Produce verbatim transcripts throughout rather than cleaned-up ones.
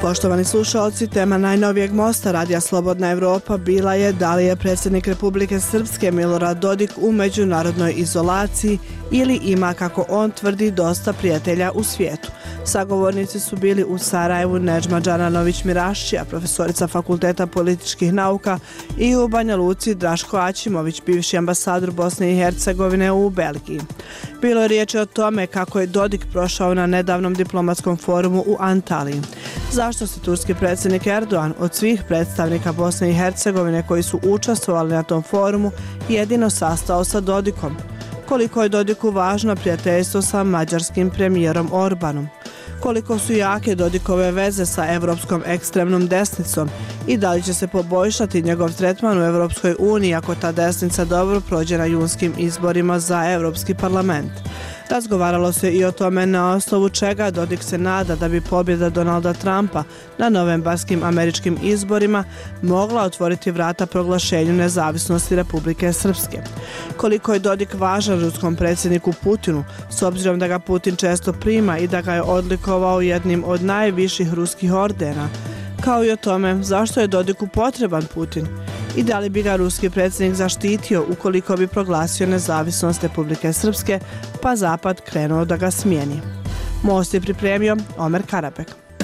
Poštovani slušalci, tema najnovijeg mosta Radija Slobodna Evropa bila je da li je predsjednik Republike Srpske Milorad Dodik u međunarodnoj izolaciji ili ima, kako on tvrdi, dosta prijatelja u svijetu. Sagovornici su bili u Sarajevu Nedžma Đananović-Mirašćija, profesorica Fakulteta političkih nauka, i u Banja Luci Draško Aćimović, bivši ambasador Bosne i Hercegovine u Belgiji. Bilo je riječi o tome kako je Dodik prošao na nedavnom diplomatskom forumu u Antaliji. Zašto se turski predsjednik Erdogan od svih predstavnika Bosne i Hercegovine koji su učestvovali na tom forumu jedino sastao sa Dodikom? Koliko je Dodiku važno prijateljstvo sa mađarskim premijerom Orbanom? Koliko su jake Dodikove veze sa evropskom ekstremnom desnicom i da li će se poboljšati njegov tretman u Evropskoj uniji ako ta desnica dobro prođe na junskim izborima za Evropski parlament? Razgovaralo se i o tome na osnovu čega Dodik se nada da bi pobjeda Donalda Trumpa na novembarskim američkim izborima mogla otvoriti vrata proglašenju nezavisnosti Republike Srpske. Koliko je Dodik važan ruskom predsjedniku Putinu, s obzirom da ga Putin često prima i da ga je odlikovao jednim od najviših ruskih ordena, kao i o tome zašto je Dodiku potreban Putin i da li bi ga ruski predsjednik zaštitio ukoliko bi proglasio nezavisnost Republike Srpske, pa Zapad krenuo da ga smijeni. Most je pripremio Omer Karabek.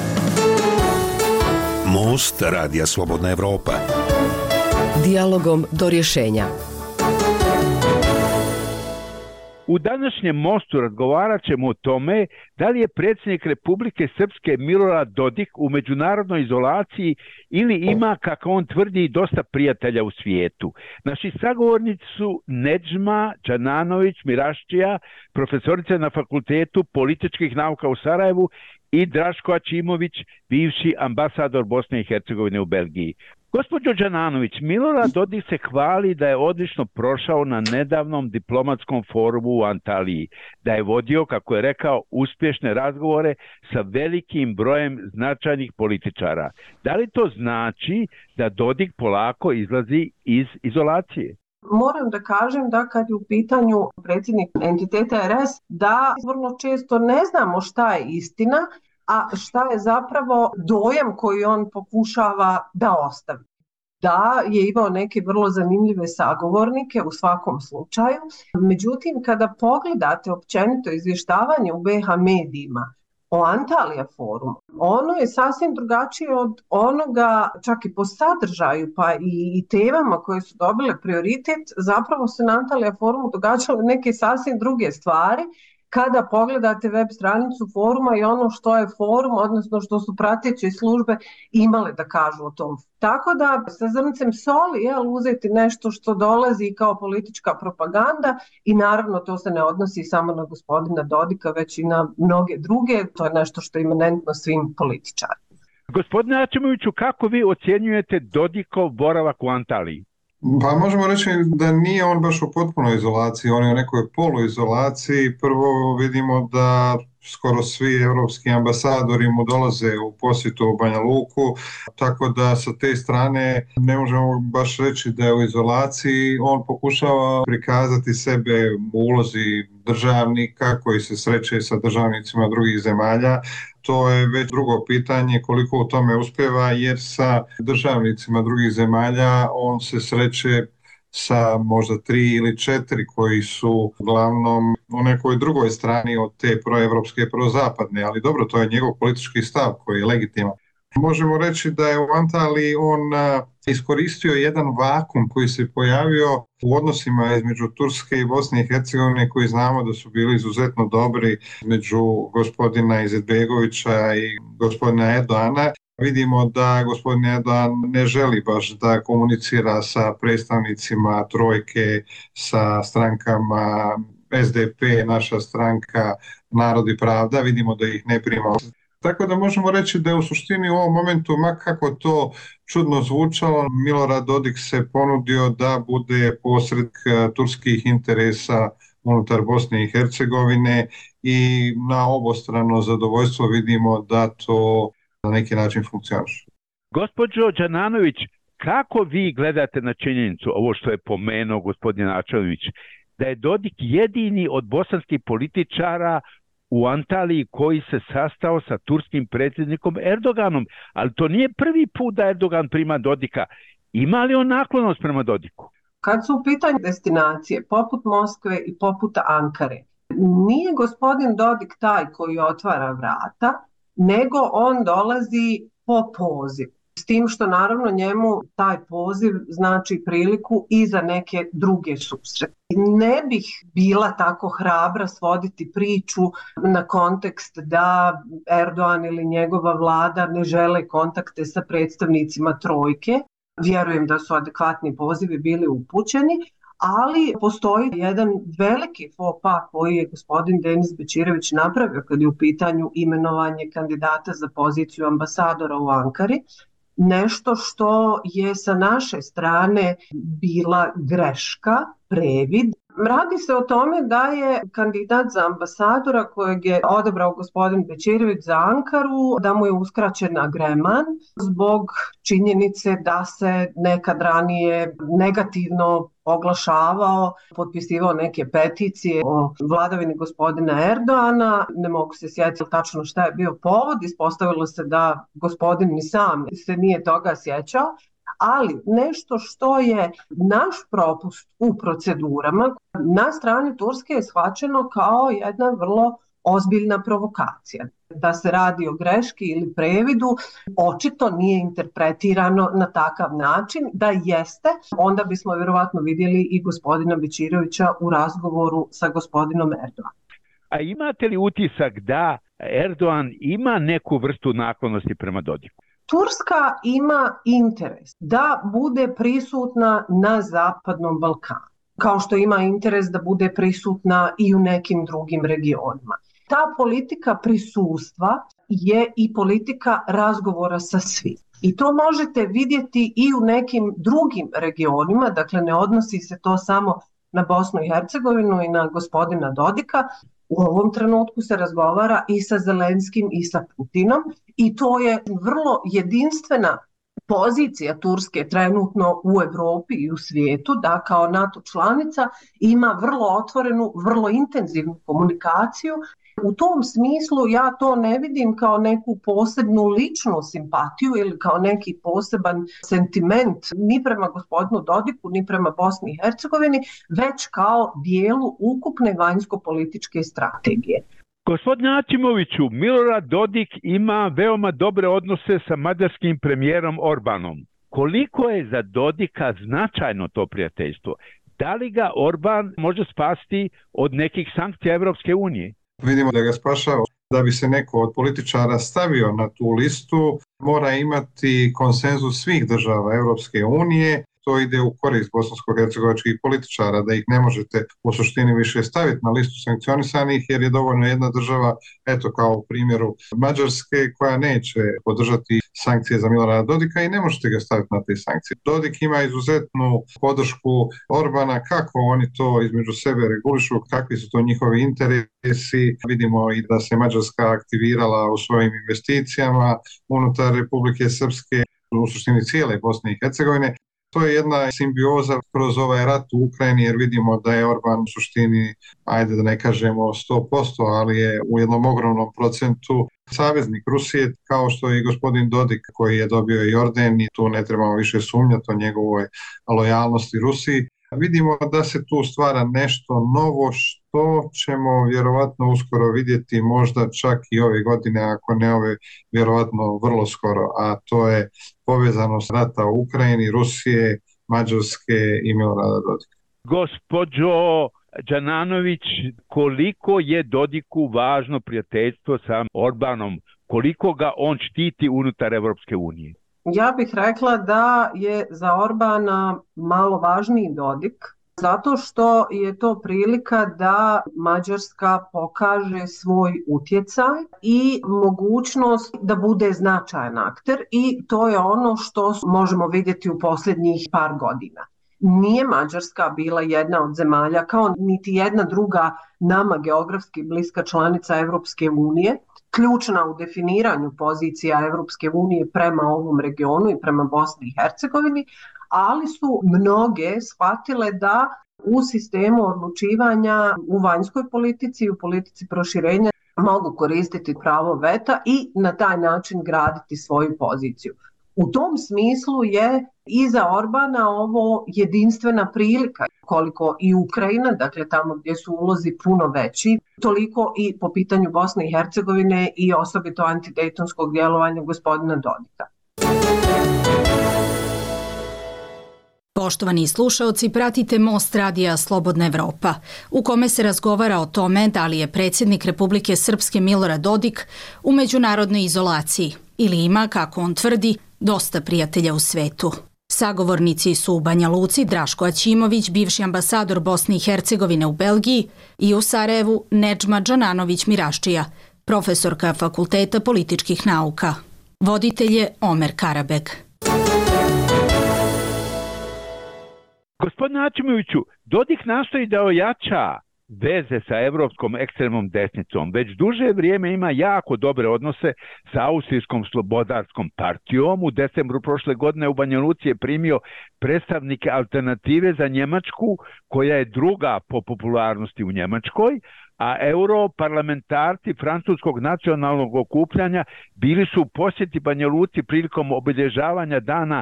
Most Radija Slobodna Evropa. Dijalogom do rješenja. U današnjem mostu razgovarat ćemo o tome da li je predsjednik Republike Srpske Milorad Dodik u međunarodnoj izolaciji ili ima, kako on tvrdi, dosta prijatelja u svijetu. Naši sagovornici su Nedžma Đananović-Mirašćija, profesorica na Fakultetu političkih nauka u Sarajevu, i Draško Aćimović, bivši ambasador Bosne i Hercegovine u Belgiji. Gospođo Đananović, Milorad Dodik se hvali da je odlično prošao na nedavnom diplomatskom forumu u Antaliji, da je vodio, kako je rekao, uspješne razgovore sa velikim brojem značajnih političara. Da li to znači da Dodik polako izlazi iz izolacije? Moram da kažem da kad je u pitanju predsjednik entiteta R S, da vrlo često ne znamo šta je istina, a šta je zapravo dojam koji on pokušava da ostavi. Da, je imao neke vrlo zanimljive sagovornike u svakom slučaju, međutim kada pogledate općenito izvještavanje u B H medijima o Antalija forumu, ono je sasvim drugačije od onoga, čak i po sadržaju pa i, i temama koje su dobile prioritet. Zapravo se na Antalija forumu događale neke sasvim druge stvari. Kada pogledate web stranicu foruma i ono što je forum, odnosno što su prateće službe imale da kažu o tom. Tako da sa zrncem soli je uzeti nešto što dolazi kao politička propaganda i naravno to se ne odnosi samo na gospodina Dodika, već i na mnoge druge. To je nešto što je imanentno svim političarima. Gospodine Aćimoviću, kako vi ocjenjujete Dodikov boravak u Antaliji? Pa možemo reći da nije on baš u potpunoj izolaciji, on je u nekoj poluizolaciji. Prvo vidimo da skoro svi evropski ambasadori mu dolaze u posjetu u Banja Luku, tako da sa te strane ne možemo baš reći da je u izolaciji. On pokušava prikazati sebe u ulozi državnika koji se sreće sa državnicima drugih zemalja. To je već drugo pitanje koliko u tome uspjeva, jer sa državnicima drugih zemalja on se sreće sa možda tri ili četiri koji su uglavnom u nekoj drugoj strani od te proevropske i prozapadne, ali dobro, to je njegov politički stav koji je legitiman. Možemo reći da je u Antaliji on iskoristio jedan vakum koji se pojavio u odnosima između Turske i Bosne i Hercegovine, koji znamo da su bili izuzetno dobri, među gospodina Izetbegovića i gospodina Erdogana. Vidimo da gospodin Erdogan ne želi baš da komunicira sa predstavnicima trojke, sa strankama S D P, naša stranka Narod i pravda, vidimo da ih ne prima. Tako da možemo reći da je u suštini u ovom momentu, ma kako to čudno zvučalo, Milorad Dodik se ponudio da bude posrednik turskih interesa unutar Bosne i Hercegovine i na obostrano zadovoljstvo vidimo da to na neki način funkcioniše. Gospođo Đananović, kako vi gledate na činjenicu, ovo što je pomenuo gospodin Aćimović, da je Dodik jedini od bosanskih političara u Antaliji koji se sastao sa turskim predsjednikom Erdoganom, ali to nije prvi put da Erdogan prima Dodika. Ima li on naklonost prema Dodiku? Kad su u pitanju destinacije poput Moskve i poput Ankare, nije gospodin Dodik taj koji otvara vrata, nego on dolazi po poziv. S tim što naravno njemu taj poziv znači priliku i za neke druge susrete. Ne bih bila tako hrabra svoditi priču na kontekst da Erdogan ili njegova vlada ne žele kontakte sa predstavnicima trojke. Vjerujem da su adekvatni pozivi bili upućeni, ali postoji jedan veliki faux pas koji je gospodin Denis Bećirević napravio kad je u pitanju imenovanje kandidata za poziciju ambasadora u Ankari. Nešto što je sa naše strane bila greška, previd. Radi se o tome da je kandidat za ambasadora kojeg je odabrao gospodin Bećirević za Ankaru, da mu je uskraćen agreman zbog činjenice da se nekad ranije negativno oglašavao, potpisivao neke peticije o vladavini gospodina Erdoana. Ne mogu se sjetiti tačno šta je bio povod, ispostavilo se da gospodin ni sam se nije toga sjećao. Ali nešto što je naš propust u procedurama na strani Turske je shvaćeno kao jedna vrlo ozbiljna provokacija. Da se radi o greški ili previdu, očito nije interpretirano na takav način. Da jeste, onda bismo vjerovatno vidjeli i gospodina Bećirevića u razgovoru sa gospodinom Erdoganom. A imate li utisak da Erdogan ima neku vrstu naklonosti prema Dodiku? Turska ima interes da bude prisutna na Zapadnom Balkanu, kao što ima interes da bude prisutna i u nekim drugim regionima. Ta politika prisustva je i politika razgovora sa svim. I to možete vidjeti i u nekim drugim regionima, dakle ne odnosi se to samo na Bosnu i Hercegovinu i na gospodina Dodika. U ovom trenutku se razgovara i sa Zelenskim i sa Putinom i to je vrlo jedinstvena pozicija Turske trenutno u Europi i u svijetu, da kao NATO članica ima vrlo otvorenu, vrlo intenzivnu komunikaciju. U tom smislu ja to ne vidim kao neku posebnu ličnu simpatiju ili kao neki poseban sentiment ni prema gospodinu Dodiku ni prema Bosni i Hercegovini, već kao dijelu ukupne vanjsko-političke strategije. Gospodine Aćimoviću, Milorad Dodik ima veoma dobre odnose sa mađarskim premijerom Orbanom. Koliko je za Dodika značajno to prijateljstvo? Da li ga Orban može spasti od nekih sankcija Evropske unije? Vidimo da ga spašava. Da bi se neko od političara stavio na tu listu, mora imati konsenzus svih država Evropske unije. To ide u korist bosansko-hercegovačkih političara, da ih ne možete u suštini više staviti na listu sankcionisanih, jer je dovoljno jedna država, eto kao u primjeru Mađarske, koja neće podržati sankcije za Milorada Dodika i ne možete ga staviti na te sankcije. Dodik ima izuzetnu podršku Orbana, kako oni to između sebe regulišu, kakvi su to njihovi interesi. Vidimo i da se Mađarska aktivirala u svojim investicijama unutar Republike Srpske, u suštini cijele Bosne i Hercegovine. To je jedna simbioza kroz ovaj rat u Ukrajini, jer vidimo da je Orban u suštini, ajde da ne kažemo sto posto, ali je u jednom ogromnom procentu saveznik Rusije, kao što je i gospodin Dodik koji je dobio i orden i tu ne trebamo više sumnjati o njegovoj lojalnosti Rusiji. Vidimo da se tu stvara nešto novo što ćemo vjerovatno uskoro vidjeti, možda čak i ove godine, ako ne ove, vjerovatno vrlo skoro, a to je povezanost rata u Ukrajini, Rusije, Mađarske i Milorada Dodika. Gospođo Đananović, koliko je Dodiku važno prijateljstvo sa Orbanom? Koliko ga on štiti unutar Evropske unije? Ja bih rekla da je za Orbana malo važniji Dodik, zato što je to prilika da Mađarska pokaže svoj utjecaj i mogućnost da bude značajan akter i to je ono što možemo vidjeti u posljednjih par godina. Nije Mađarska bila jedna od zemalja, kao niti jedna druga nama geografski bliska članica Evropske unije, ključna u definiranju pozicija Evropske unije prema ovom regionu i prema Bosni i Hercegovini, ali su mnoge shvatile da u sistemu odlučivanja u vanjskoj politici i u politici proširenja mogu koristiti pravo veta i na taj način graditi svoju poziciju. U tom smislu je i za Orbana ovo jedinstvena prilika, koliko i Ukrajina, dakle tamo gdje su ulozi puno veći, toliko i po pitanju Bosne i Hercegovine i osobito antidejtonskog djelovanja gospodina Dodika. Poštovani slušaoci, pratite Most radija Slobodna Evropa, u kome se razgovara o tome da li je predsjednik Republike Srpske Milorad Dodik u međunarodnoj izolaciji ili ima, kako on tvrdi, dosta prijatelja u svetu. Sagovornici su u Banja Luci Draško Aćimović, bivši ambasador Bosne i Hercegovine u Belgiji, i u Sarajevu Nedžma Džananović Miraščija, profesorka Fakulteta političkih nauka. Voditelj je Omer Karabeg. Gospodine Aćimoviću, Dodik nastoji da ojača veze sa evropskom ekstremnom desnicom. Već duže vrijeme ima jako dobre odnose sa Austrijskom slobodarskom partijom. U decembru prošle godine u Banja Luci je primio predstavnike Alternative za Njemačku, koja je druga po popularnosti u Njemačkoj, a europarlamentarci Francuskog nacionalnog okupljanja bili su u posjeti Banja Luci prilikom obilježavanja Dana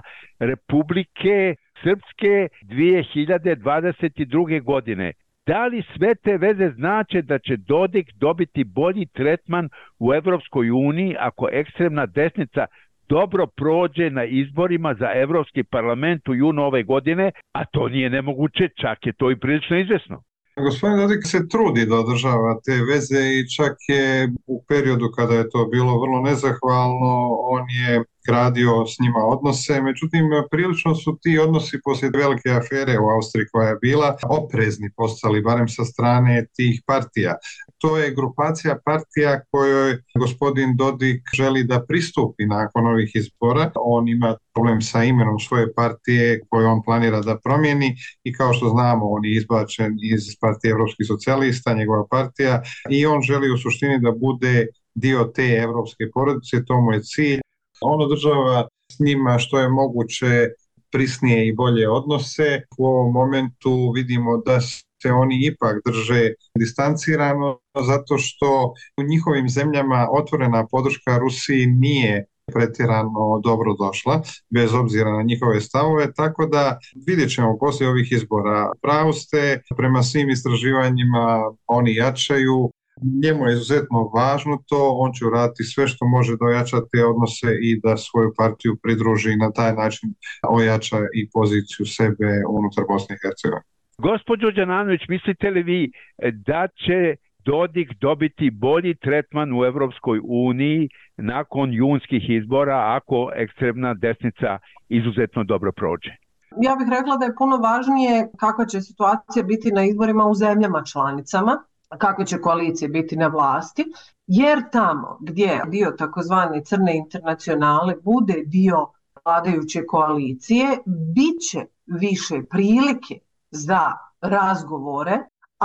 Republike Srpske dvije hiljade dvadeset druge. godine. Da li sve te veze znače da će Dodik dobiti bolji tretman u Evropskoj uniji ako ekstremna desnica dobro prođe na izborima za Evropski parlament u junu ove godine, a to nije nemoguće, čak je to i prilično izvesno? Gospodin Dodik se trudi da održava te veze i čak je u periodu kada je to bilo vrlo nezahvalno, on je gradio s njima odnose, međutim prilično su ti odnosi poslije velike afere u Austriji koja je bila oprezni postali, barem sa strane tih partija. To je grupacija partija kojoj gospodin Dodik želi da pristupi nakon ovih izbora. On ima problem sa imenom svoje partije koju on planira da promijeni i kao što znamo on je izbačen iz partije Evropskih socijalista, njegova partija, i on želi u suštini da bude dio te evropske porodice, to mu je cilj. On održava s njima što je moguće prisnije i bolje odnose. U ovom momentu vidimo da se oni ipak drže distancirano zato što u njihovim zemljama otvorena podrška Rusiji nije pretjerano dobro došla, bez obzira na njihove stavove, tako da vidjet ćemo poslije ovih izbora. Pravo ste, prema svim istraživanjima oni jačaju. Njemu je izuzetno važno to, on će uraditi sve što može da ojača te odnose i da svoju partiju pridruži i na taj način ojača i poziciju sebe unutar Bosne i Hercegovine. Gospođo Đananović, mislite li vi da će Dodik dobiti bolji tretman u Evropskoj uniji nakon junskih izbora ako ekstremna desnica izuzetno dobro prođe? Ja bih rekla da je puno važnije kakva će situacija biti na izborima u zemljama članicama, kakve će koalicije biti na vlasti, jer tamo gdje dio takozvane crne internacionale bude dio vladajuće koalicije, bit će više prilike za razgovore,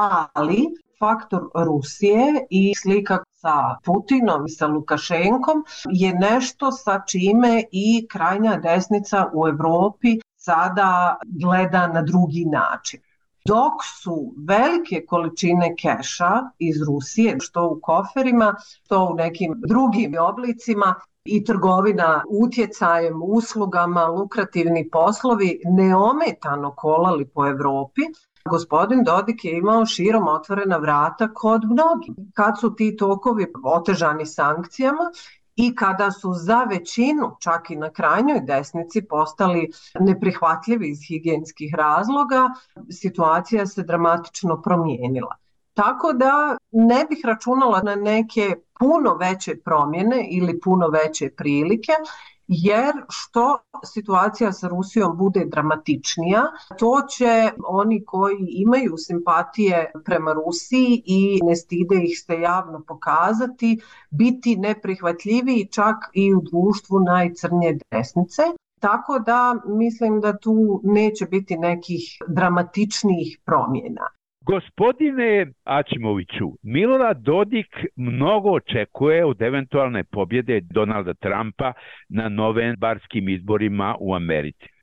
ali faktor Rusije i slika sa Putinom i sa Lukašenkom je nešto sa čime i krajnja desnica u Europi sada gleda na drugi način. Dok su velike količine keša iz Rusije, što u koferima, što u nekim drugim oblicima, i trgovina utjecajem, uslugama, lukrativni poslovi neometano kolali po Europi, gospodin Dodik je imao širom otvorena vrata kod mnogih. Kad su ti tokovi otežani sankcijama i kada su za većinu, čak i na krajnjoj desnici, postali neprihvatljivi iz higijenskih razloga, situacija se dramatično promijenila. Tako da ne bih računala na neke puno veće promjene ili puno veće prilike, jer što situacija sa Rusijom bude dramatičnija, to će oni koji imaju simpatije prema Rusiji i ne stide ih se javno pokazati, biti neprihvatljiviji čak i u društvu najcrnje desnice. Tako da mislim da tu neće biti nekih dramatičnijih promjena. Gospodine Aćimoviću, Milorad Dodik mnogo očekuje od eventualne pobjede Donalda Trumpa na novembarskim izborima u Americi.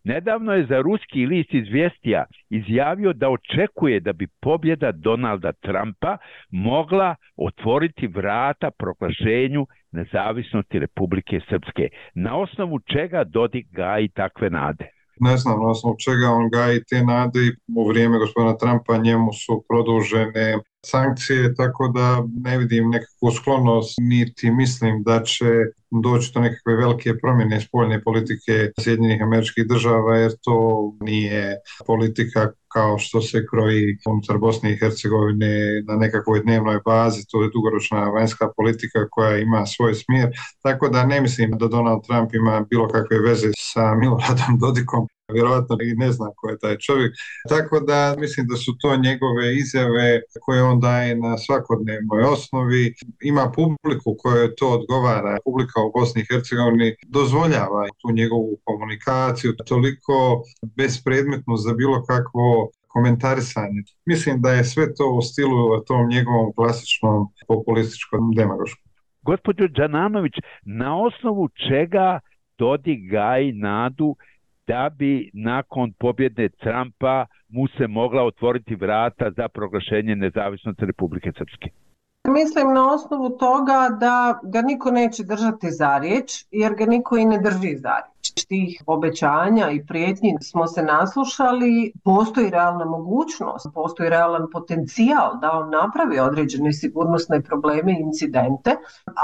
Nedavno je za ruski list Izvjestija izjavio da očekuje da bi pobjeda Donalda Trumpa mogla otvoriti vrata proglašenju nezavisnosti Republike Srpske. Na osnovu čega Dodik gaji takve nade? Ne znam na osnovu čega on gaji te nade. U vrijeme gospodina Trumpa njemu su produžene sankcije, tako da ne vidim nekakvu sklonost, niti mislim da će doći do nekakve velike promjene spoljne politike Sjedinjenih Američkih Država, jer to nije politika kao što se kroji unutar Bosne i Hercegovine na nekakvoj dnevnoj bazi. To je dugoročna vanjska politika koja ima svoj smjer, tako da ne mislim da Donald Trump ima bilo kakve veze sa Miloradom Dodikom. Vjerojatno i ne zna ko je taj čovjek. Tako da mislim da su to njegove izjave koje on daje na svakodnevnoj osnovi. Ima publiku kojoj to odgovara. Publika u Bosni i Hercegovini dozvoljava tu njegovu komunikaciju toliko bespredmetnu za bilo kakvo komentarisanje. Mislim da je sve to u stilu tom njegovom klasičnom populističkom demagoškom. Gospođo Đananović, na osnovu čega Dodik gaji nadu da bi nakon pobjede Trumpa mu se mogla otvoriti vrata za proglašenje nezavisnosti Republike Srpske? Mislim na osnovu toga da ga niko neće držati za riječ, jer ga niko i ne drži za riječ. Tih obećanja i prijetnji smo se naslušali, postoji realna mogućnost, postoji realan potencijal da on napravi određene sigurnosne probleme i incidente,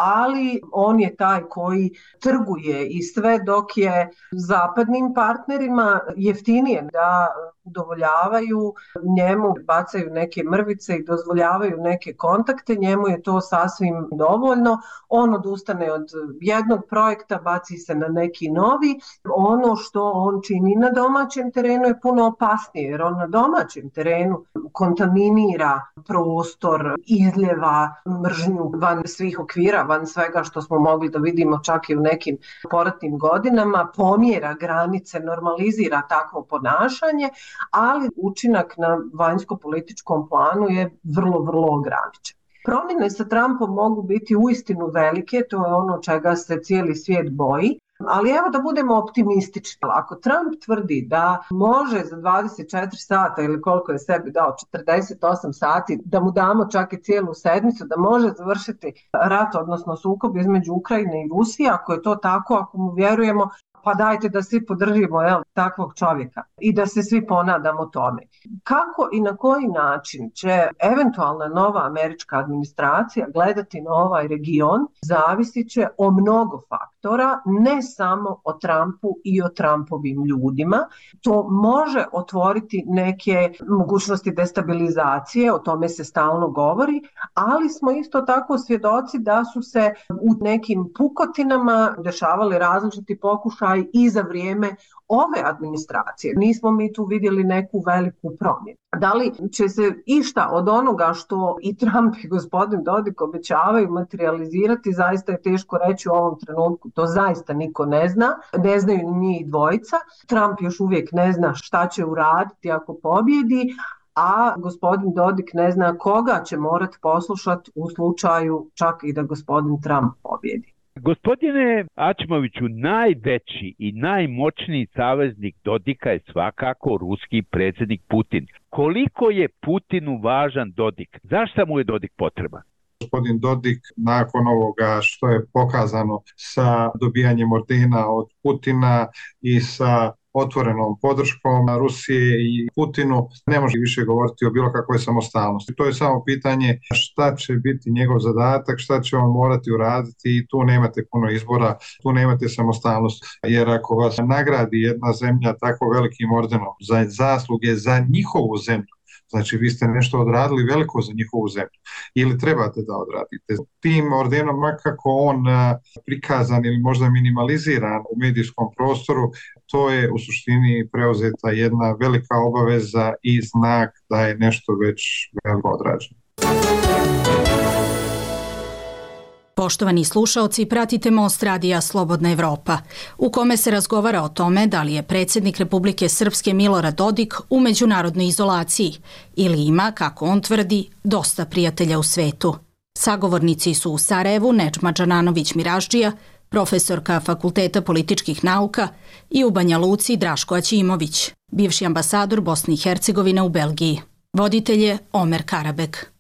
ali on je taj koji trguje i sve dok je zapadnim partnerima jeftinije da udovoljavaju njemu, bacaju neke mrvice i dozvoljavaju neke kontakte, njemu je to sasvim dovoljno. On odustane od jednog projekta, baci se na neki novi. Ono što on čini na domaćem terenu je puno opasnije, jer on na domaćem terenu kontaminira prostor, izljeva mržnju van svih okvira, van svega što smo mogli da vidimo čak i u nekim poratnim godinama, pomjera granice, normalizira takvo ponašanje, ali učinak na vanjsko-političkom planu je vrlo, vrlo ograničen. Promjene sa Trumpom mogu biti uistinu velike, to je ono čega se cijeli svijet boji, ali evo da budemo optimistični. Ako Trump tvrdi da može za dvadeset četiri sata ili koliko je sebi dao, četrdeset osam sati, da mu damo čak i cijelu sedmicu, da može završiti rat, odnosno sukob između Ukrajine i Rusije, ako je to tako, ako mu vjerujemo, pa dajte da svi podržimo jel, takvog čovjeka i da se svi ponadamo tome. Kako i na koji način će eventualna nova američka administracija gledati na ovaj region, zavisit će o mnogo faktora, ne samo o Trumpu i o Trumpovim ljudima. To može otvoriti neke mogućnosti destabilizacije, o tome se stalno govori, ali smo isto tako svjedoci da su se u nekim pukotinama dešavali različiti pokušaj i za vrijeme ove administracije. Nismo mi tu vidjeli neku veliku promjenu. Da li će se išta od onoga što i Trump i gospodin Dodik obećavaju materializirati, zaista je teško reći u ovom trenutku. To zaista niko ne zna. Ne znaju ni njih dvojica. Trump još uvijek ne zna šta će uraditi ako pobjedi, a gospodin Dodik ne zna koga će morati poslušati u slučaju čak i da gospodin Trump pobjedi. Gospodine Ačimoviću, najveći i najmoćniji saveznik Dodika je svakako ruski predsjednik Putin. Koliko je Putinu važan Dodik? Zašto mu je Dodik potreban? Gospodin Dodik, nakon ovoga što je pokazano sa dobijanjem ordena od Putina i sa otvorenom podrškom Rusije i Putinu, ne može više govoriti o bilo kakvoj samostalnosti. To je samo pitanje šta će biti njegov zadatak, šta će on morati uraditi i tu nemate puno izbora, tu nemate samostalnost. Jer ako vas nagradi jedna zemlja tako velikim ordenom za zasluge za njihovu zemlju, znači vi ste nešto odradili veliko za njihovu zemlju ili trebate da odradite. Tim ordenom, makako on prikazan ili možda minimaliziran u medijskom prostoru, to je u suštini preuzeta jedna velika obaveza i znak da je nešto već veliko odrađeno. Poštovani slušaoci, pratite Most radija Slobodna Evropa, u kome se razgovara o tome da li je predsjednik Republike Srpske Milorad Dodik u međunarodnoj izolaciji ili ima, kako on tvrdi, dosta prijatelja u svetu. Sagovornici su u Sarajevu Nedžma Đananović Miraždžija, profesorka Fakulteta političkih nauka, i u Banja Luci Draško Aćimović, bivši ambasador Bosne i Hercegovine u Belgiji. Voditelj je Omer Karabek.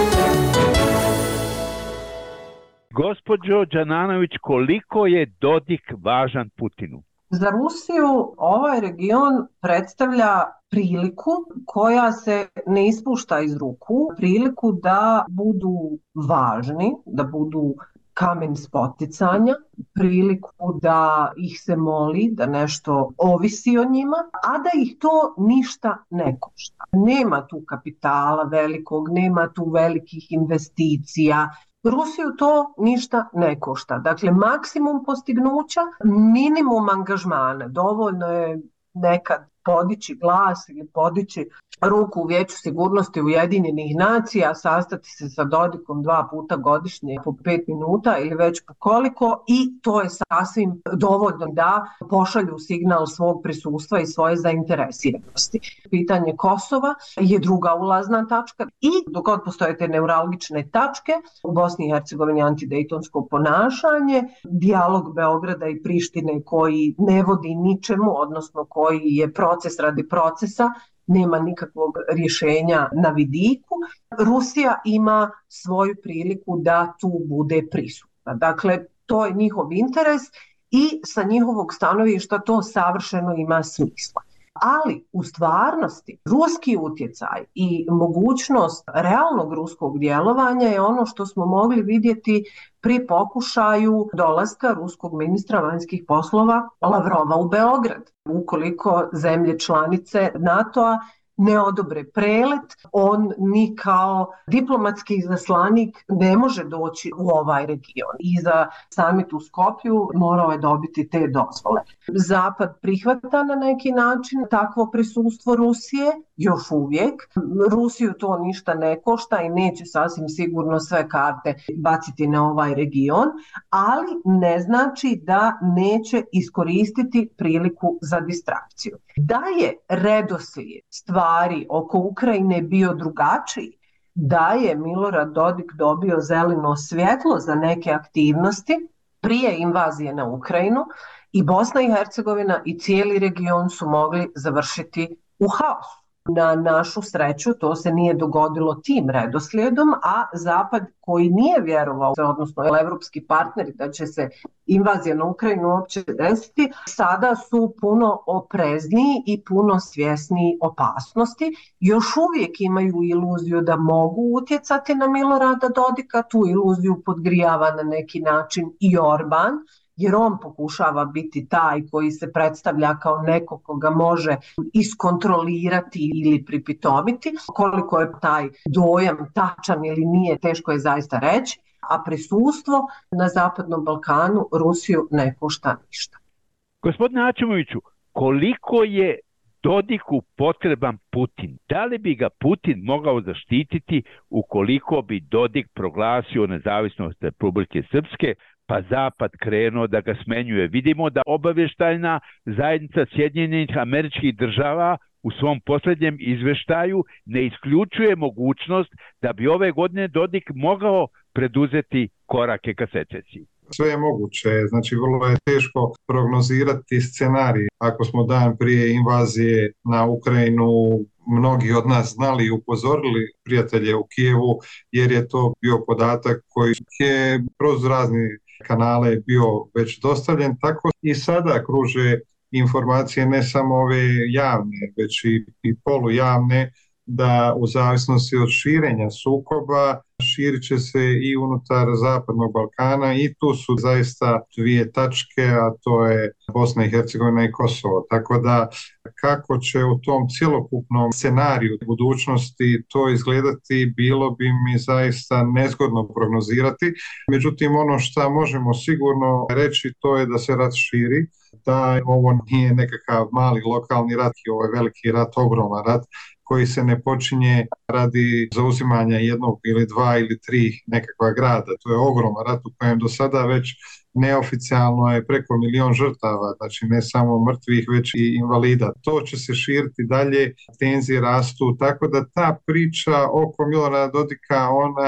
Gospođo Đananović, koliko je Dodik važan Putinu? Za Rusiju ovaj region predstavlja priliku koja se ne ispušta iz ruku, priliku da budu važni, da budu kamen spoticanja, priliku da ih se moli, da nešto ovisi o njima, a da ih to ništa ne košta. Nema tu kapitala velikog, nema tu velikih investicija. Rusiju to ništa ne košta. Dakle, maksimum postignuća, minimum angažmana. Dovoljno je nekad podići glas ili podići ruku u Vijeću sigurnosti Ujedinjenih nacija, sastati se sa Dodikom dva puta godišnje po pet minuta ili već po koliko, i to je sasvim dovoljno da pošalju signal svog prisustva i svoje zainteresiranosti. Pitanje Kosova je druga ulazna tačka i dok god postoje te neuralgične tačke, u Bosni i Hercegovini antidejtonsko ponašanje, dijalog Beograda i Prištine koji ne vodi ničemu, odnosno koji je proces radi procesa, nema nikakvog rješenja na vidiku. Rusija ima svoju priliku da tu bude prisutna. Dakle, to je njihov interes i sa njihovog stanovišta to savršeno ima smisla. Ali u stvarnosti ruski utjecaj i mogućnost realnog ruskog djelovanja je ono što smo mogli vidjeti pri pokušaju dolaska ruskog ministra vanjskih poslova Lavrova u Beograd. Ukoliko zemlje članice NATO-a ne odobre prelet, on ni kao diplomatski izaslanik ne može doći u ovaj region. I za samit u Skopju morao je dobiti te dozvole. Zapad prihvata na neki način takvo prisustvo Rusije, još uvijek. Rusiju to ništa ne košta i neće sasvim sigurno sve karte baciti na ovaj region, ali ne znači da neće iskoristiti priliku za distrakciju. Da je redoslijed stvari oko Ukrajine bio drugačiji, da je Milorad Dodik dobio zeleno svjetlo za neke aktivnosti prije invazije na Ukrajinu, i Bosna i Hercegovina i cijeli region su mogli završiti u haosu. Na našu sreću to se nije dogodilo tim redoslijedom, a Zapad koji nije vjerovao, odnosno evropski partneri, da će se invazija na Ukrajinu uopće desiti, sada su puno oprezniji i puno svjesniji opasnosti. Još uvijek imaju iluziju da mogu utjecati na Milorada Dodika, tu iluziju podgrijava na neki način i Orban, jer on pokušava biti taj koji se predstavlja kao neko koga može iskontrolirati ili pripitomiti. Koliko je taj dojam tačan ili nije, teško je zaista reći, a prisustvo na Zapadnom Balkanu Rusiju ne košta ništa. Gospodine Aćimoviću, koliko je Dodiku potreban Putin? Da li bi ga Putin mogao zaštititi ukoliko bi Dodik proglasio nezavisnost Republike Srpske, pa Zapad krenuo da ga smenjuje? Vidimo da obavještajna zajednica Sjedinjenih Američkih Država u svom posljednjem izveštaju ne isključuje mogućnost da bi ove godine Dodik mogao preduzeti korake ka secesiji. Sve je moguće, znači vrlo je teško prognozirati scenarij. Ako smo dan prije invazije na Ukrajinu mnogi od nas znali i upozorili prijatelje u Kijevu, jer je to bio podatak koji je kroz razne kanale bio već dostavljen, tako i sada kruže informacije ne samo ove javne, već i, i polujavne, da u zavisnosti od širenja sukoba širit će se i unutar Zapadnog Balkana, i tu su zaista dvije tačke, a to je Bosna i Hercegovina i Kosovo. Tako da kako će u tom cjelokupnom scenariju budućnosti to izgledati, bilo bi mi zaista nezgodno prognozirati. Međutim, ono što možemo sigurno reći, to je da se rat širi, da ovo nije nekakav mali lokalni rat, ovo je veliki rat, ogroman rat, koji se ne počinje radi zauzimanja jednog ili dva ili tri nekakva grada. To je ogroman rat u kojem do sada već neoficijalno je preko milion žrtava, znači ne samo mrtvih, već i invalida. To će se širiti dalje, tenzije rastu, tako da ta priča oko Milorada Dodika, ona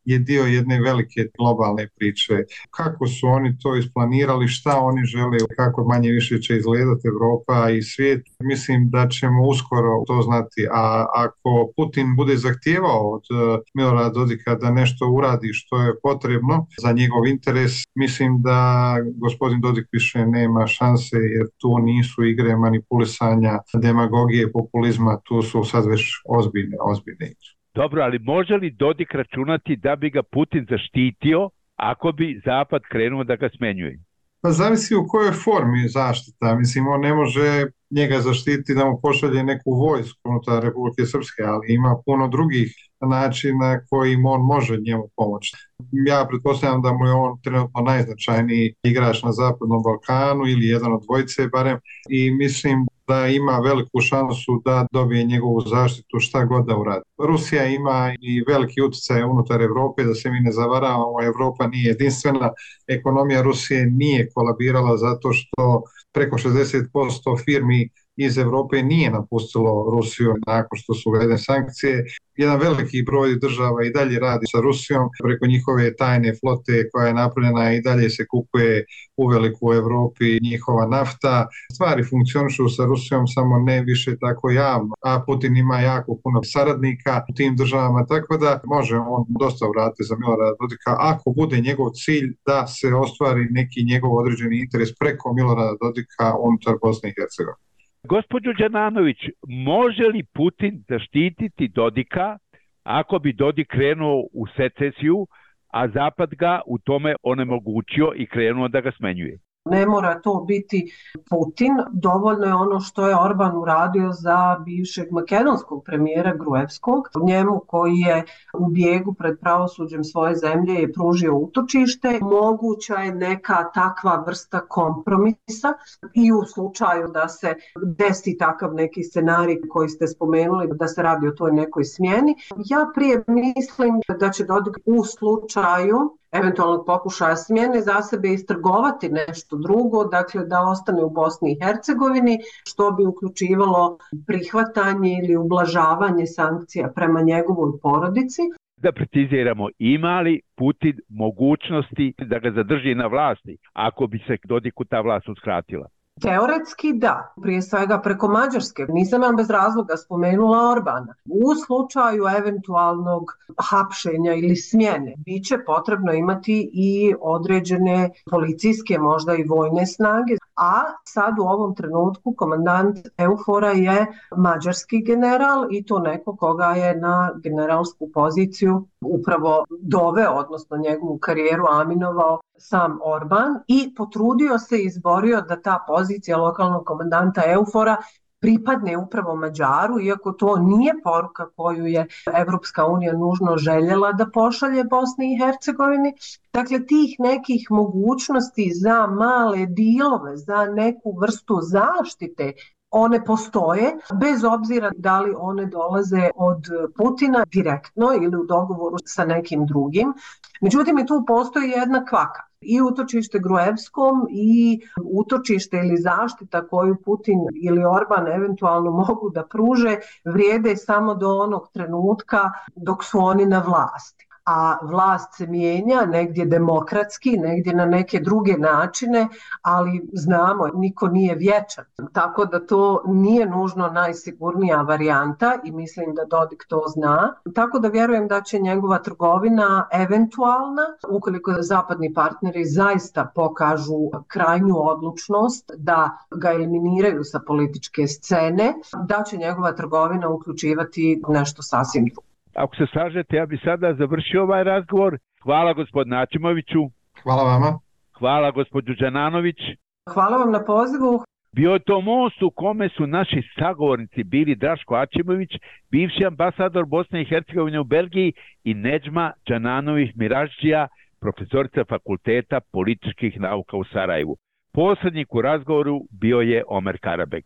je dio jedne velike globalne priče. Kako su oni to isplanirali, šta oni žele, kako manje više će izgledati Evropa i svijet, mislim da ćemo uskoro to znati. A ako Putin bude zahtijevao od Milorada Dodika da nešto uradi što je potrebno za njegov interes, mislim da gospodin Dodik više nema šanse, jer tu nisu igre manipulisanja, demagogije, populizma, tu su sad već ozbiljne, ozbiljne igre. Dobro, ali može li Dodik računati da bi ga Putin zaštitio ako bi Zapad krenuo da ga smenjuje? Pa zavisi u kojoj formi zaštita. Mislim, on ne može njega zaštiti da mu pošalje neku vojsku unutar Republike Srpske, ali ima puno drugih načina kojim on može njemu pomoći. Ja pretpostavljam da mu je on trenutno najznačajniji igrač na Zapadnom Balkanu ili jedan od dvojice barem, i mislim da ima veliku šansu da dobije njegovu zaštitu šta god da uradi. Rusija ima i veliki utjecaj unutar Evrope, da se mi ne zavaravamo, Evropa nije jedinstvena, ekonomija Rusije nije kolabirala zato što preko šezdeset posto firmi iz Evrope nije napustilo Rusiju nakon što su uvedene sankcije. Jedan veliki broj država i dalje radi sa Rusijom preko njihove tajne flote koja je napravljena, i dalje se kupuje uveliko u Evropi njihova nafta. Stvari funkcionišu sa Rusijom, samo ne više tako javno. A Putin ima jako puno saradnika u tim državama, tako da može on dosta uraditi za Milorada Dodika ako bude njegov cilj da se ostvari neki njegov određeni interes preko Milorada Dodika unutar Bosne i Hercegovine. Gospođo Đananović, može li Putin zaštititi Dodika ako bi Dodik krenuo u secesiju, a Zapad ga u tome onemogućio i krenuo da ga smenjuje? Ne mora to biti Putin, dovoljno je ono što je Orban uradio za bivšeg makedonskog premijera Gruevskog, njemu koji je u bijegu pred pravosuđem svoje zemlje je pružio utočište. Moguća je neka takva vrsta kompromisa i u slučaju da se desi takav neki scenarij koji ste spomenuli, da se radi o toj nekoj smjeni. Ja prije mislim da će Dodik u slučaju eventualnog pokušaja smjene za sebe istrgovati nešto drugo, dakle da ostane u Bosni i Hercegovini, što bi uključivalo prihvatanje ili ublažavanje sankcija prema njegovoj porodici. Da preciziramo, ima li Putin mogućnosti da ga zadrži na vlasti ako bi se Dodiku ta vlast uskratila? Teoretski da, prije svega preko Mađarske. Nisam vam bez razloga spomenula Orbana. U slučaju eventualnog hapšenja ili smjene bit će potrebno imati i određene policijske, možda i vojne snage. A sad u ovom trenutku komandant Eufora je mađarski general i to neko koga je na generalsku poziciju upravo doveo, odnosno njegovu karijeru aminovao sam Orban i potrudio se i izborio da ta pozicija lokalnog komandanta Eufora pripadne upravo Mađaru, iako to nije poruka koju je Evropska unija nužno željela da pošalje Bosni i Hercegovini. Dakle, tih nekih mogućnosti za male dilove, za neku vrstu zaštite, one postoje, bez obzira da li one dolaze od Putina direktno ili u dogovoru sa nekim drugim. Međutim, i tu postoji jedna kvaka. I utočište Gruevskom i utočište ili zaštita koju Putin ili Orban eventualno mogu da pruže vrijede samo do onog trenutka dok su oni na vlasti. A vlast se mijenja negdje demokratski, negdje na neke druge načine, ali znamo, niko nije vječan. Tako da to nije nužno najsigurnija varijanta i mislim da Dodik to zna. Tako da vjerujem da će njegova trgovina eventualna, ukoliko zapadni partneri zaista pokažu krajnju odlučnost da ga eliminiraju sa političke scene, da će njegova trgovina uključivati nešto sasvim drugo. Ako se slažete, ja bi sada završio ovaj razgovor. Hvala gospodinu Aćimoviću. Hvala vama. Hvala gospođu Đananović. Hvala vam na pozivu. Bio je to most u kome su naši sagovornici bili Draško Aćimović, bivši ambasador Bosne i Hercegovine u Belgiji, i Nedžma Đananović Miraždžija, profesorica Fakulteta političkih nauka u Sarajevu. Posrednik u razgovoru bio je Omer Karabek.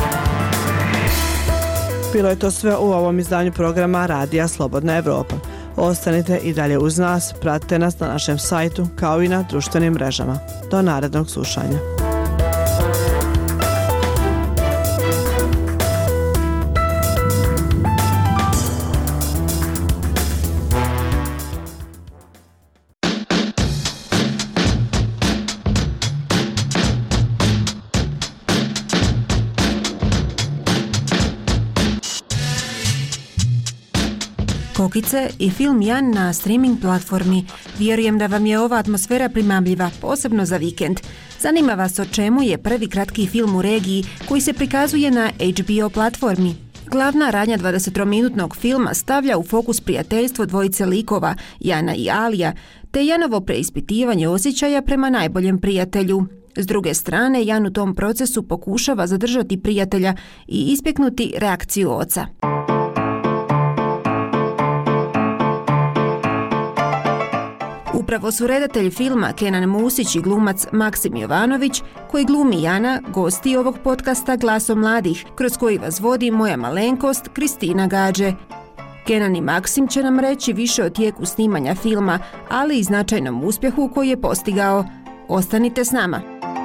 Bilo je to sve u ovom izdanju programa Radija Slobodna Evropa. Ostanite i dalje uz nas, pratite nas na našem sajtu kao i na društvenim mrežama. Do narednog slušanja. Kokice i film Jan na streaming platformi. Vjerujem da vam je ova atmosfera primamljiva, posebno za vikend. Zanima vas o čemu je prvi kratki film u regiji koji se prikazuje na H B O platformi. Glavna radnja dvadesetominutnog filma stavlja u fokus prijateljstvo dvojice likova, Jana i Alija, te Janovo preispitivanje osjećaja prema najboljem prijatelju. S druge strane, Jan u tom procesu pokušava zadržati prijatelja i ispeknuti reakciju oca. Upravo su redatelj filma Kenan Musić i glumac Maksim Jovanović, koji glumi Jana, gosti ovog podcasta Glasom mladih, kroz koji vas vodi moja malenkost Kristina Gađe. Kenan i Maksim će nam reći više o tijeku snimanja filma, ali i značajnom uspjehu koji je postigao. Ostanite s nama.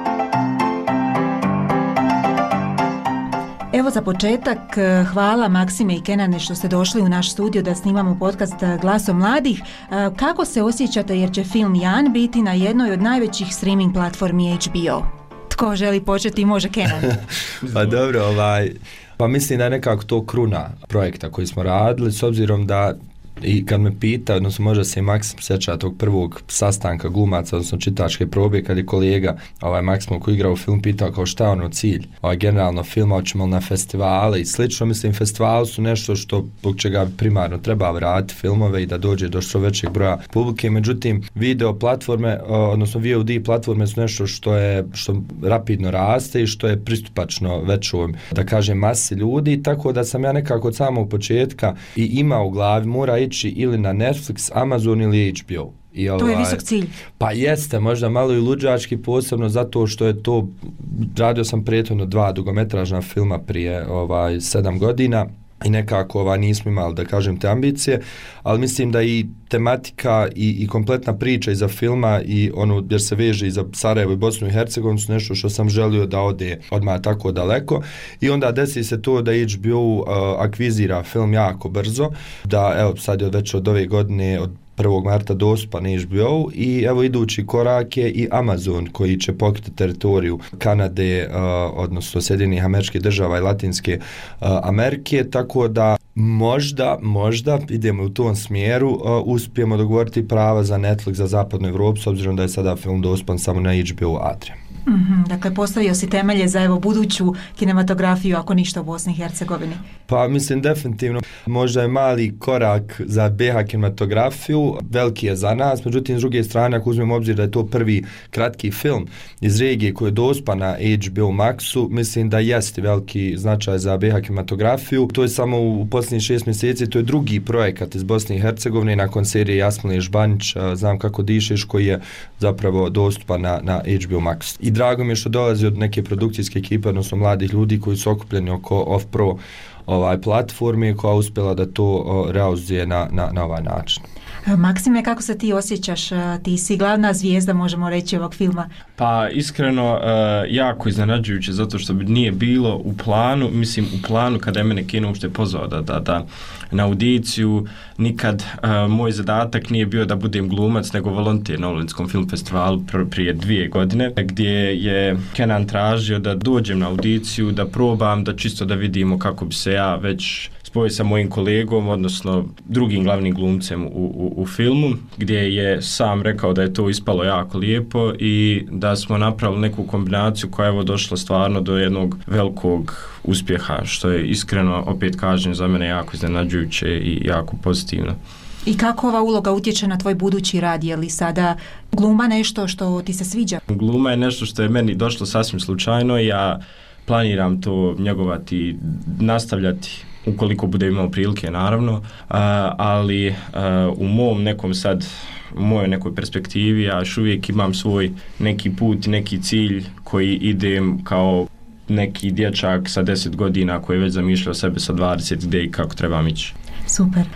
Evo za početak, hvala Maksime i Kenane što ste došli u naš studio da snimamo podcast Glasom mladih. Kako se osjećate jer će film Jan biti na jednoj od najvećih streaming platformi H B O? Tko želi početi, može Kenan. Pa dobro, ovaj, pa mislim da je nekako to kruna projekta koji smo radili, s obzirom da i kad me pita, odnosno možda se i Maksim sjeća tog prvog sastanka glumaca, odnosno čitačke probe, kad je kolega ovaj Maksim koji igra u film pitao kao šta je ono cilj, ovaj generalno filma, hoćemo na festivale i slično. Mislim, festivali su nešto što zbog čega primarno treba vratiti filmove i da dođe do što većeg broja publike, međutim video platforme, odnosno V O D platforme su nešto što je što rapidno raste i što je pristupačno većoj, da kažem, masi ljudi, tako da sam ja nekako od samog početka i imao u glavi mora ići ili na Netflix, Amazon ili H B O. I ovaj, to je visok cilj. Pa jeste, možda malo i luđački, posebno zato što je to, radio sam prethodno dva dugometražna filma prije ovaj sedam godina i nekako ovaj, nismo imali, da kažem, te ambicije, ali mislim da i tematika i, i kompletna priča iza filma i ono jer se veže i za Sarajevo i Bosnu i Hercegovinu su nešto što sam želio da ode odmah tako daleko i onda desi se to da H B O uh, akvizira film jako brzo, da evo sad je već od ove godine od prvog marta dostupan H B O i evo idući korak je i Amazon koji će pokriti teritoriju Kanade, uh, odnosno Sjedinjenih Američkih Država i Latinske uh, Amerike, tako da možda, možda idemo u tom smjeru, uh, uspijemo dogovoriti prava za Netflix za zapadnu Evropu, s obzirom da je sada film dostupan samo na H B O Adria. Mm-hmm, dakle, postavio si temelje za evo buduću kinematografiju, ako ništa u Bosni i Hercegovini. Pa mislim definitivno, možda je mali korak za B H kinematografiju, veliki je za nas, međutim s druge strane ako uzmemo obzir da je to prvi kratki film iz regije koji je dostupan na H B O Maxu, mislim da jeste veliki značaj za B H kinematografiju. To je samo u posljednjih šest mjeseci, to je drugi projekat iz Bosne i Hercegovine nakon serije Jasmine Žbanić, Znam kako dišeš, koji je zapravo dostupan na, na H B O Max. I drago mi je što dolazi od neke produkcijske ekipe, odnosno mladih ljudi koji su okupljeni oko Off-Pro ovaj platformi koja je uspjela da to o, realizuje na, na, na ovaj način. Maksime, kako se ti osjećaš? Ti si glavna zvijezda, možemo reći, ovog filma. Pa iskreno, uh, jako iznenađujuće, zato što bi nije bilo u planu, mislim u planu kada je mene kino uopšte pozvao da, da, da na audiciju, nikad uh, moj zadatak nije bio da budem glumac, nego volonter na Olinskom film festivalu pr- prije dvije godine, gdje je Kenan tražio da dođem na audiciju, da probam, da čisto da vidimo kako bi se ja već spojio sa mojim kolegom, odnosno drugim glavnim glumcem u, u, u filmu, gdje je sam rekao da je to ispalo jako lijepo i da smo napravili neku kombinaciju koja je evo došla stvarno do jednog velikog uspjeha, što je iskreno, opet kažem, za mene jako iznenađujuće i jako pozitivno. I kako ova uloga utječe na tvoj budući rad? Je li sada gluma nešto što ti se sviđa? Gluma je nešto što je meni došlo sasvim slučajno. Ja planiram to njegovati, nastavljati ukoliko bude imao prilike, naravno, a, ali a, u mom nekom sad, u mojoj nekoj perspektivi, ja još uvijek imam svoj neki put, neki cilj koji idem kao neki dječak sa deset godina koji je već zamišljao sebe sa dvadeset gdje i kako trebam ići. Super.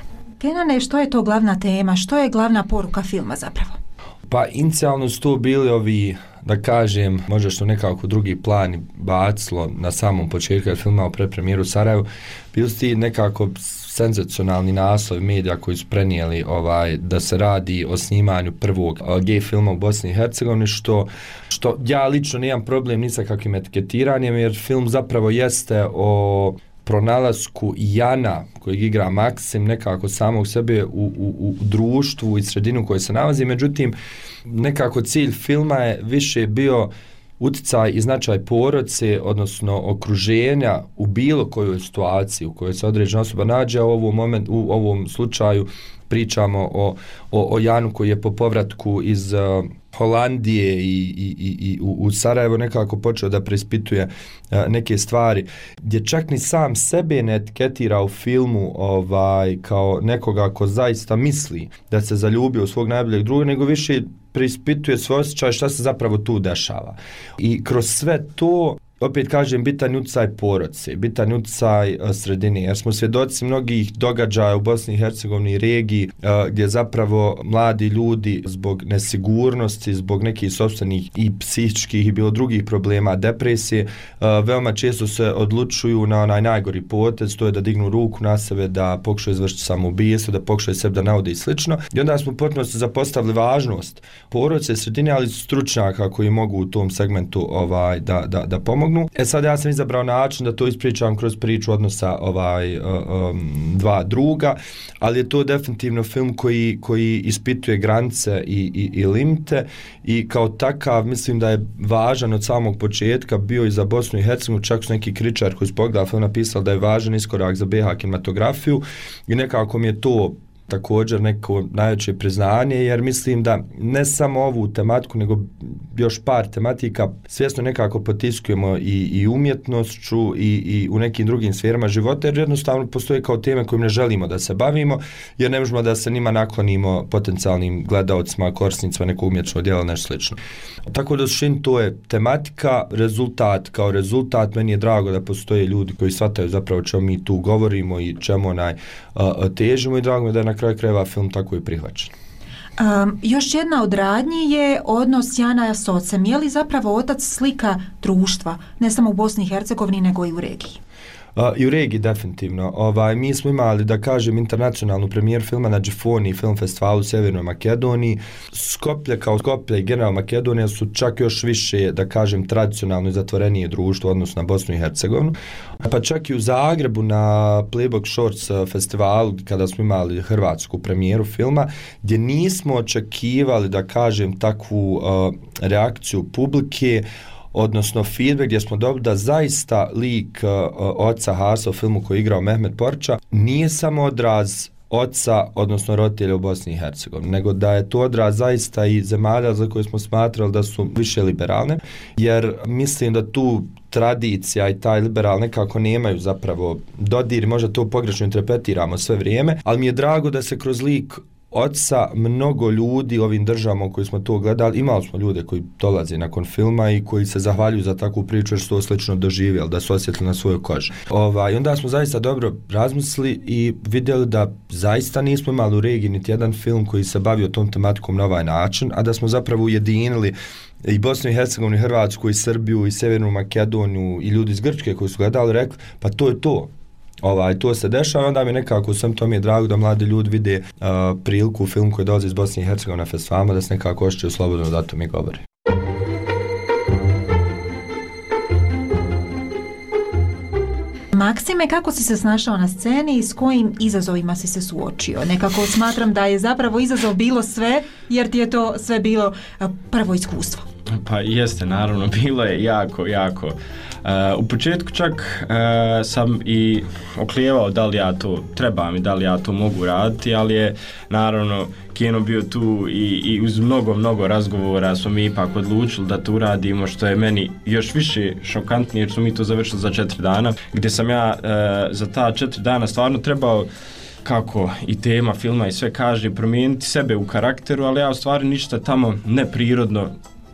Kenane, što je to glavna tema, što je glavna poruka filma zapravo? Pa inicijalno su to bili ovi, da kažem, možda što nekako drugi plan bacilo na samom početku kad filmao predpremijeru u Sarajevu, bili su ti nekako senzacionalni naslovi medija koji su prenijeli ovaj, da se radi o snimanju prvog gej filma u Bosni i Hercegovini, što, što ja lično nemam problem ni sa kakvim etiketiranjem, jer film zapravo jeste o pronalasku Jana kojeg igra Maksim nekako samog sebe u, u, u društvu i sredinu u kojoj se nalazi. Međutim, nekako cilj filma je više bio utjecaj i značaj porodice, odnosno okruženja u bilo kojoj situaciji u kojoj se određena osoba nađe. U ovom, moment, u ovom slučaju pričamo o, o, o Janu koji je po povratku iz uh, Holandije i, i, i, i u, u Sarajevo nekako počeo da preispituje uh, neke stvari, gdje čak ni sam sebe ne etiketira u filmu ovaj, kao nekoga ko zaista misli da se zaljubio u svog najboljeg druga, nego više preispituje svoj osjećaj šta se zapravo tu dešava. I kroz sve to, opet kažem, bitan utjecaj porodice, bitan utjecaj sredine, jer smo svjedoci mnogih događaja u Bosni i Hercegovini i regiji gdje zapravo mladi ljudi zbog nesigurnosti, zbog nekih sopstvenih i psihičkih i bilo drugih problema, depresije, veoma često se odlučuju na onaj najgori potez, to je da dignu ruku na sebe, da pokušaju izvršiti samoubistvo, da pokušaju sebe da navode i slično. I onda smo potpuno se zapostavili važnost porodice, sredine, ali stručnjaka koji mogu u tom segmentu ovaj, da, da, da pomognu. E sad ja sam izabrao način da to ispričam kroz priču odnosa ovaj, um, dva druga, ali je to definitivno film koji, koji ispituje granice i, i, i limite i kao takav mislim da je važan od samog početka bio i za Bosnu i Hercegovinu, čak su neki kritičari koji su pogledali film napisali da je važan iskorak za be ha kinematografiju i nekako mi je to također neko najveće priznanje, jer mislim da ne samo ovu tematiku, nego još par tematika svjesno nekako potiskujemo i, i umjetnošću i, i u nekim drugim sferama života, jer jednostavno postoje kao teme kojim ne želimo da se bavimo, jer ne možemo da se njima naklonimo potencijalnim gledaocima, korisnicima nekog umjetničkog djela, nešto slično. Tako da suštini to je tematika, rezultat kao rezultat, meni je drago da postoje ljudi koji shvataju zapravo čemu mi tu govorimo i čemu onaj uh, težimo i drago mi da je na kraju krajeva film tako i prihvaćen. Um, još jedna od radnji je odnos Jana s ocem. Je li zapravo otac slika društva, ne samo u Bosni i Hercegovini, nego i u regiji? Uh, I u regiji definitivno. Ovaj, mi smo imali, da kažem, internacionalnu premijeru filma na Džifoni film festivalu u Sjevernoj Makedoniji. Skoplje kao Skoplje i general Makedonija su čak još više, da kažem, tradicionalno i zatvorenije društvo odnosno na Bosnu i Hercegovinu. Pa čak i u Zagrebu na Playbook Shorts festivalu kada smo imali hrvatsku premijeru filma, gdje nismo očekivali, da kažem, takvu uh, reakciju publike, odnosno feedback gdje smo dobili da zaista lik uh, oca Hasa u filmu koji je igrao Mehmet Porča nije samo odraz oca, odnosno roditelja u Bosni i Hercegovini, nego da je to odraz zaista i zemalja za koje smo smatrali da su više liberalne, jer mislim da tu tradicija i taj liberal nekako nemaju zapravo dodir, možda to pogrešno interpretiramo sve vrijeme, ali mi je drago da se kroz lik oca mnogo ljudi u ovim državama u koji smo to gledali, imali smo ljude koji dolaze nakon filma i koji se zahvaljuju za takvu priču jer su to slično doživjeli, da su osjetili na svojoj koži. Ovaj, onda smo zaista dobro razmislili i vidjeli da zaista nismo imali u regiji niti jedan film koji se bavio tom tematikom na ovaj način, a da smo zapravo ujedinili i Bosnu i Hercegovinu, i Hrvatsku, i Srbiju, i Sjevernu Makedoniju, i ljudi iz Grčke koji su gledali, rekli, pa to je to. Ovaj, to se dešava, onda mi nekako sam to mi je drago da mladi ljudi vide uh, priliku u film koji dolazi iz Bosne i Hercegovine na festivalima, da se nekako ošćaju slobodno da to mi govori. Maksime, kako si se snašao na sceni i s kojim izazovima si se suočio? Nekako smatram da je zapravo izazov bilo sve, jer ti je to sve bilo uh, prvo iskustvo. Pa jeste, naravno, bilo je jako, jako. Uh, u početku čak uh, sam i oklijevao da li ja to trebam i da li ja to mogu raditi, ali je naravno Keno bio tu i, i uz mnogo, mnogo razgovora smo mi ipak odlučili da to uradimo, što je meni još više šokantnije, jer smo mi to završili za četiri dana, gdje sam ja uh, za ta četiri dana stvarno trebao, kako i tema filma i sve kaže, promijeniti sebe u karakteru, ali ja u stvari ništa tamo neprirodno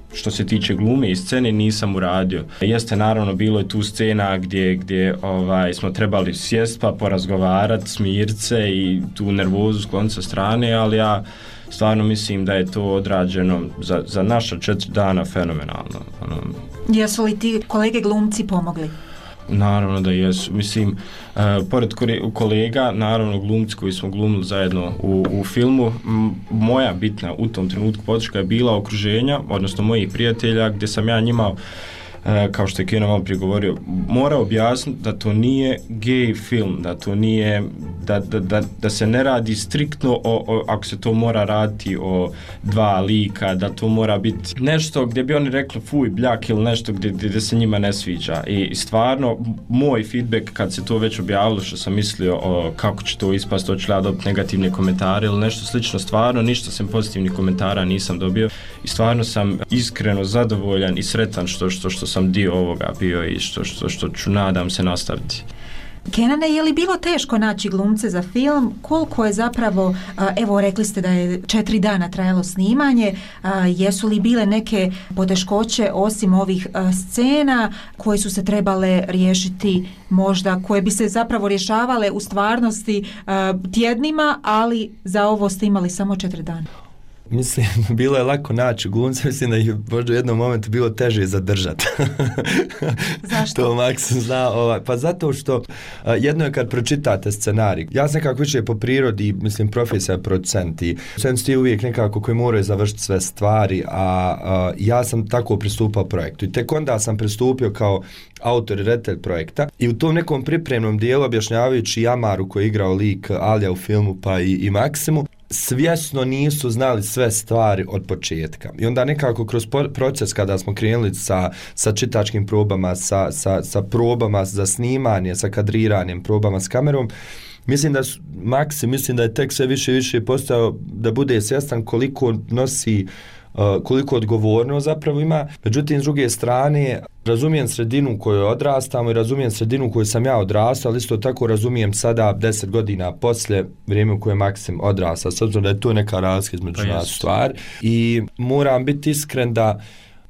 što se tiče glume i scene nisam uradio. Jeste naravno bilo je tu scena gdje, gdje ovaj, smo trebali sjest pa porazgovarati, smirit se i tu nervozu skloniti sa strane, ali ja stvarno mislim da je to odrađeno za, za naša četiri dana fenomenalno. Ono. Jesu li ti kolege glumci pomogli? Naravno da jesu. Mislim, uh, pored kolega, naravno glumci koji smo glumili zajedno u, u filmu, m, moja bitna u tom trenutku podrška je bila okruženja, odnosno mojih prijatelja, gdje sam ja njima, uh, kao što je Keno malo prije govorio, morao objasniti da to nije gay film, da to nije, da, da, da, da se ne radi striktno o, o, ako se to mora raditi o dva lika, da to mora biti nešto gdje bi oni rekli fuj, bljak ili nešto gdje, gdje se njima ne sviđa. I stvarno, moj feedback kad se to već objavilo, što sam mislio o kako će to ispast, to ću ja dobiti negativne komentare ili nešto slično, stvarno ništa sam pozitivnih komentara nisam dobio i stvarno sam iskreno zadovoljan i sretan što, što, što sam dio ovoga bio i što, što, što ću nadam se nastaviti. Kenane, je li bilo teško naći glumce za film? Koliko je zapravo, evo rekli ste da je četiri dana trajalo snimanje, jesu li bile neke poteškoće osim ovih scena koje su se trebale riješiti možda, koje bi se zapravo rješavale u stvarnosti tjednima, ali za ovo ste imali samo četiri dana? Mislim, bilo je lako naći glumce, mislim da ih možda u jednom momentu bilo teže zadržati. Zašto? To Maksim zna, ovaj, pa zato što uh, jedno je kad pročitate scenarij. Ja sam nekako više po prirodi, mislim, profesija je producent i producent ti uvijek nekako koji moraju završiti sve stvari, a uh, ja sam tako pristupao projektu. I tek onda sam pristupio kao autor i redatelj projekta i u tom nekom pripremnom dijelu objašnjavajući Jamaru koji je igrao lik Alija u filmu pa i, i Maksimu, svjesno nisu znali sve stvari od početka. I onda nekako kroz proces kada smo krenuli sa, sa čitačkim probama, sa, sa, sa probama za snimanje, sa kadriranjem, probama s kamerom, mislim da su, Maksi, mislim da je tek sve više i više postao da bude svjestan koliko nosi, uh, koliko odgovorno zapravo ima. Međutim, s druge strane, razumijem sredinu u kojoj odrastamo i razumijem sredinu u kojoj sam ja odrastao, ali isto tako razumijem sada deset godina poslije vrijeme u kojoj Maksim odrastao, s obzirom da je to neka razlika između nas stvar. I moram biti iskren da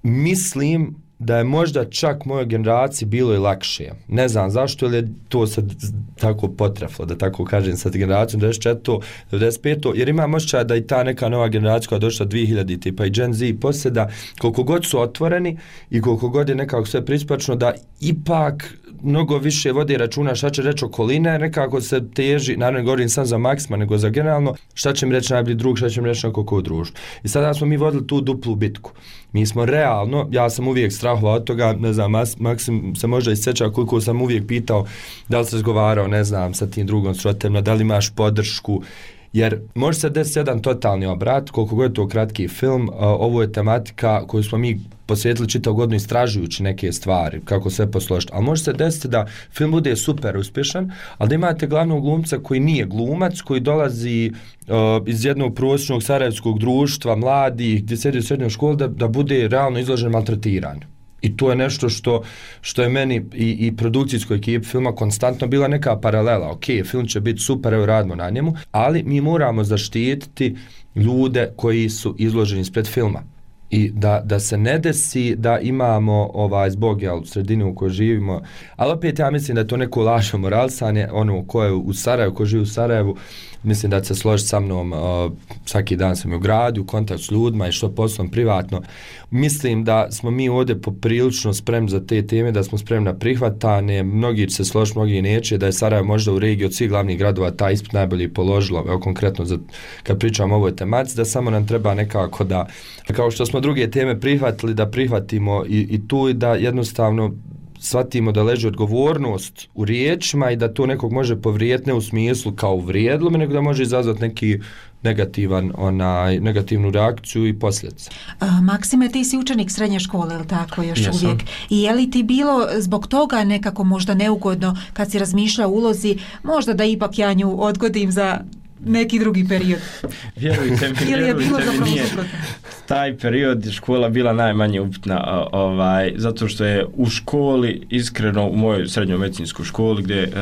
mislim da je možda čak mojoj generaciji bilo i lakše. Ne znam zašto, ili je to sad tako potreflo, da tako kažem, sad generacijom devedeset četvrte devedeset pete jer imam osjećaj da i ta neka nova generacija koja je došla dvije hiljadite pa i Gen Z poslije da koliko god su otvoreni i koliko god je nekako sve prispačno, da ipak mnogo više vodi računa šta će reći okoline, nekako se teži, naravno govorim sam za Maksima, nego za generalno, šta će mi reći najbolji drug, šta će mi reći neko ko u društvu. I sada smo mi vodili tu duplu bitku. Mi smo realno, ja sam uvijek strahovao od toga, ne znam, Maksim se možda isjeća koliko sam uvijek pitao da li se razgovarao, ne znam, sa tim drugom sroditeljima, da li imaš podršku, jer može se desiti jedan totalni obrat, koliko god je to kratki film, ovo je tematika koju smo mi posvetili čitav godinu istražujući neke stvari, kako sve posložiti. Ali može se desiti da film bude super uspješan, ali da imate glavnog glumca koji nije glumac, koji dolazi uh, iz jednog prosječnog sarajevskog društva, mladih, gdje sedi u srednjoj školi, da, da bude realno izložen maltretiranju. I to je nešto što, što je meni i, i produkcijskoj ekipi filma konstantno bila neka paralela. Ok, film će biti super, evo radimo na njemu, ali mi moramo zaštititi ljude koji su izloženi ispred filma. I da, da se ne desi da imamo ovaj zbog jel, sredinu u kojoj živimo, ali opet ja mislim da je to neko lažno moralisanje, ono ko je u Sarajevu, ko živi u Sarajevu, mislim da će se složiti sa mnom, uh, svaki dan sam u gradu, u kontakt s ljudima i što poslom privatno. Mislim da smo mi ovdje poprilično spremni za te teme, da smo spremni na prihvatane, mnogi će se složiti, mnogi neće, da je Sarajevo možda u regiji od svih glavnih gradova taj ispit najbolje položilo, evo konkretno za, kad pričam o ovoj tematici, da samo nam treba nekako da, kao što smo druge teme prihvatili, da prihvatimo i, i tu i da jednostavno shvatimo da leži odgovornost u riječima i da to nekog može povrijediti ne u smislu kao uvrijedilo me, nego da može izazvati neki negativan, onaj, negativnu reakciju i posljedice. Maksime, ti si učenik srednje škole, ili tako još Jesam. Uvijek? I je li ti bilo zbog toga nekako možda neugodno kad si razmišljao o ulozi, možda da ipak ja nju odgodim za neki drugi period? Vjerujte mi, vjerujte mi, nije taj period škola bila najmanje upitna, ovaj, zato što je u školi, iskreno u mojoj srednjoj medicinskoj školi, gdje e,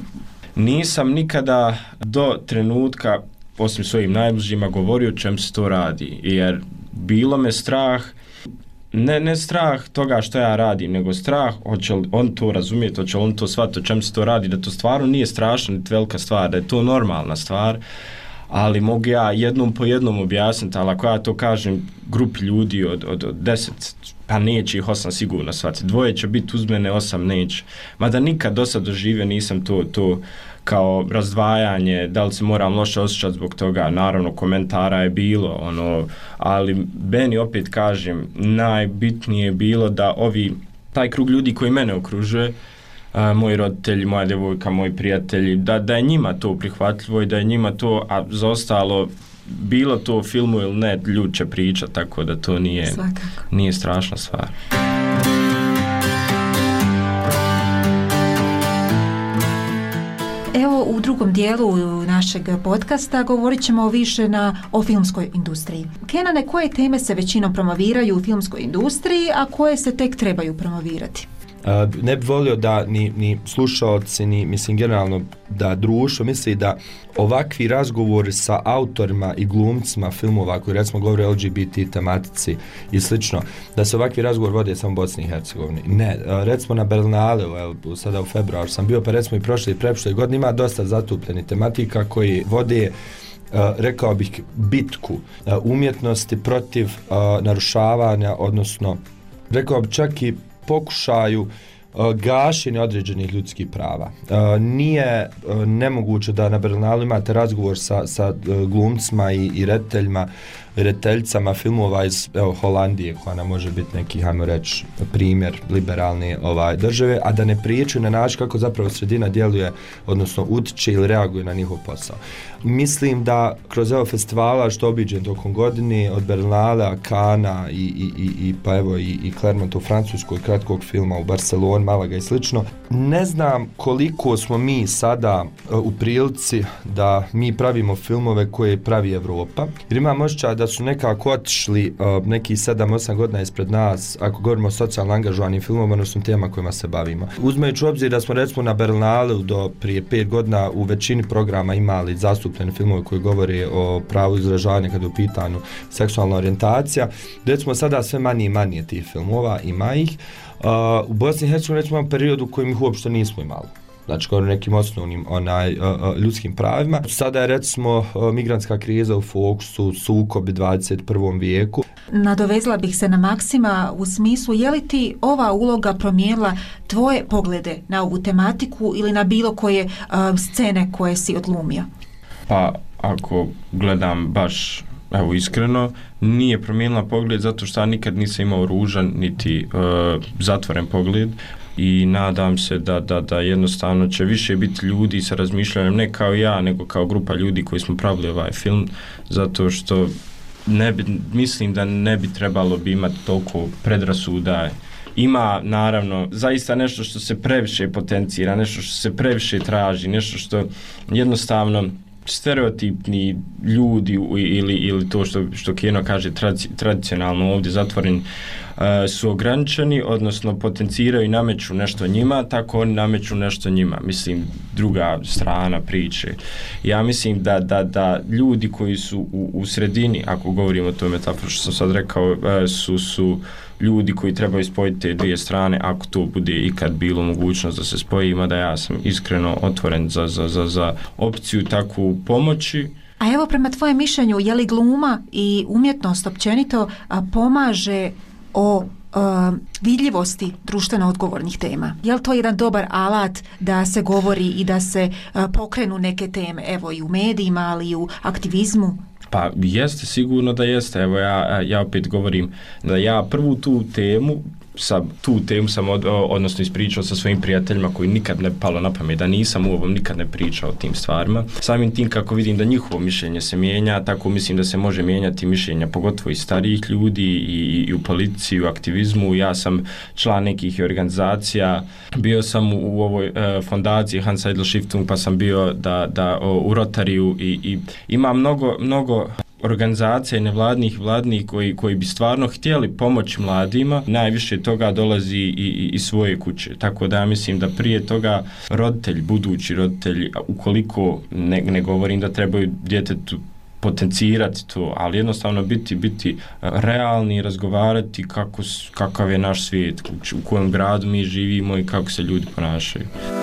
nisam nikada do trenutka, osim svojim najbližima, govorio čem se to radi, jer bilo me strah ne, ne strah toga što ja radim, nego strah hoće li on to razumjeti, hoće li on to shvatiti o čem se to radi, da to stvarno nije strašna niti velika stvar, da je to normalna stvar, ali mogu ja jednom po jednom objasniti, ali ako ja to kažem grupi ljudi od, od, od deset, pa neće ih osam sigurno shvatiti, dvoje će biti uz mene, osam neće. Mada nikad do sad doživio nisam to, to kao razdvajanje, da li se moram loše osjećati zbog toga, naravno komentara je bilo, ono, ali meni opet kažem, najbitnije je bilo da ovi, taj krug ljudi koji mene okružuje, a, moji roditelji, moja djevojka, moji prijatelji, da, da je njima to prihvatljivo i da je njima to, a za ostalo, bilo to u filmu ili ne, ljudi će pričati, tako da to nije, nije strašna stvar. Evo, u drugom dijelu našeg podcasta govorit ćemo više na, o filmskoj industriji. Kenane, koje teme se većinom promoviraju u filmskoj industriji, a koje se tek trebaju promovirati? Uh, ne bih volio da ni, ni slušalci, ni mislim generalno da društvo misli da ovakvi razgovori sa autorima i glumcima filmova koji recimo govore o L G B T tematici i slično, da se ovakvi razgovor vode samo u Bosni i Hercegovini. Ne, uh, recimo na Berlinale, sada u februaru sam bio, pa recimo i prošle i preprošle godine ima dosta zatupljeni tematika koji vode Uh, rekao bih bitku uh, umjetnosti protiv uh, narušavanja, odnosno rekao bih čak i pokušaju uh, gašenja određenih ljudskih prava. Uh, nije uh, nemoguće da na Berlinalu imate razgovor sa, sa uh, glumcima i, i rediteljima, rediteljicama filmova iz evo, Holandije, koja nam može biti neki, hajmo reći, primjer liberalne ovaj, države, a da ne pričaju na način kako zapravo sredina djeluje, odnosno utiče ili reaguje na njihov posao. Mislim da kroz evo festivala što obiđem tokom godine, od Berlinala, Kana i, i, i, i pa evo i, i Clermonta u Francuskoj, kratkog filma u Barceloni, Malaga i slično, ne znam koliko smo mi sada uh, u prilici da mi pravimo filmove koje pravi Evropa, jer imam osjećaj da su nekako otišli uh, neki sedam osam godina ispred nas, ako govorimo o socijalno angažovanim filmovima, odnosno tema kojima se bavimo. Uzmajući u obzir da smo recimo na Berlinalu do prije pet godina u većini programa imali zastupljene filmove koji govore o pravu izražavanja kada je u pitanju seksualna orijentacija, recimo sada sve manje i manje tih filmova, ima ih. Uh, u Bosni i Hercegovini recimo imamo period u kojem ih uopšte nismo imali. Znači, govorim nekim osnovnim onaj, uh, uh, ljudskim pravima. Sada je, recimo, uh, migrantska kriza u fokusu, sukobi dvadeset prvom vijeku. Nadovezla bih se na Maksima u smislu, je li ti ova uloga promijenila tvoje poglede na ovu tematiku ili na bilo koje uh, scene koje si odglumio? Pa, ako gledam baš, evo, iskreno, nije promijenila pogled zato što ja nikad nisam imao ružan niti uh, zatvoren pogled. I nadam se da, da, da jednostavno će više biti ljudi sa razmišljanjem, ne kao ja, nego kao grupa ljudi koji smo pravili ovaj film, zato što ne bi, mislim da ne bi trebalo bi imati toliko predrasuda. Ima, naravno, zaista nešto što se previše potencira, nešto što se previše traži, nešto što jednostavno stereotipni ljudi ili, ili to što, što Keno kaže tradici, tradicionalno ovdje zatvoreni uh, su ograničeni, odnosno potenciraju i nameću nešto njima, tako oni nameću nešto njima. Mislim, druga strana priče. Ja mislim da, da, da ljudi koji su u, u sredini, ako govorimo o toj metaforu što sam sad rekao, uh, su, su ljudi koji trebaju spojiti te dvije strane, ako to bude ikad bilo mogućnost da se spoji, ima da ja sam iskreno otvoren za, za, za, za opciju takvu pomoći. A evo, prema tvojem mišljenju, je li gluma i umjetnost općenito a, pomaže o a, vidljivosti društveno odgovornih tema? Je li to jedan dobar alat da se govori i da se a, pokrenu neke teme, evo i u medijima, ali i u aktivizmu? Pa jeste, sigurno da jeste. Evo ja, ja opet govorim da ja prvu tu temu, sa, tu temu sam od, odnosno ispričao sa svojim prijateljima koji nikad ne palo na pamet, da nisam u ovom nikad ne pričao o tim stvarima. Samim tim kako vidim da njihovo mišljenje se mijenja, tako mislim da se može mijenjati mišljenja, pogotovo i starijih ljudi i, i u politici, i u aktivizmu. Ja sam član nekih organizacija, bio sam u, u ovoj e, fondaciji Hans Seidel Stiftung, pa sam bio da, da o, u Rotariju i, i ima mnogo, mnogo organizacija nevladnih i vladnih koji, koji bi stvarno htjeli pomoći mladima, najviše toga dolazi i, i, i svoje kuće. Tako da ja mislim da prije toga roditelj, budući roditelji, ukoliko ne, ne govorim da trebaju djetetu potencirati to, ali jednostavno biti biti realni i razgovarati kako, kakav je naš svijet, u kojem gradu mi živimo i kako se ljudi ponašaju.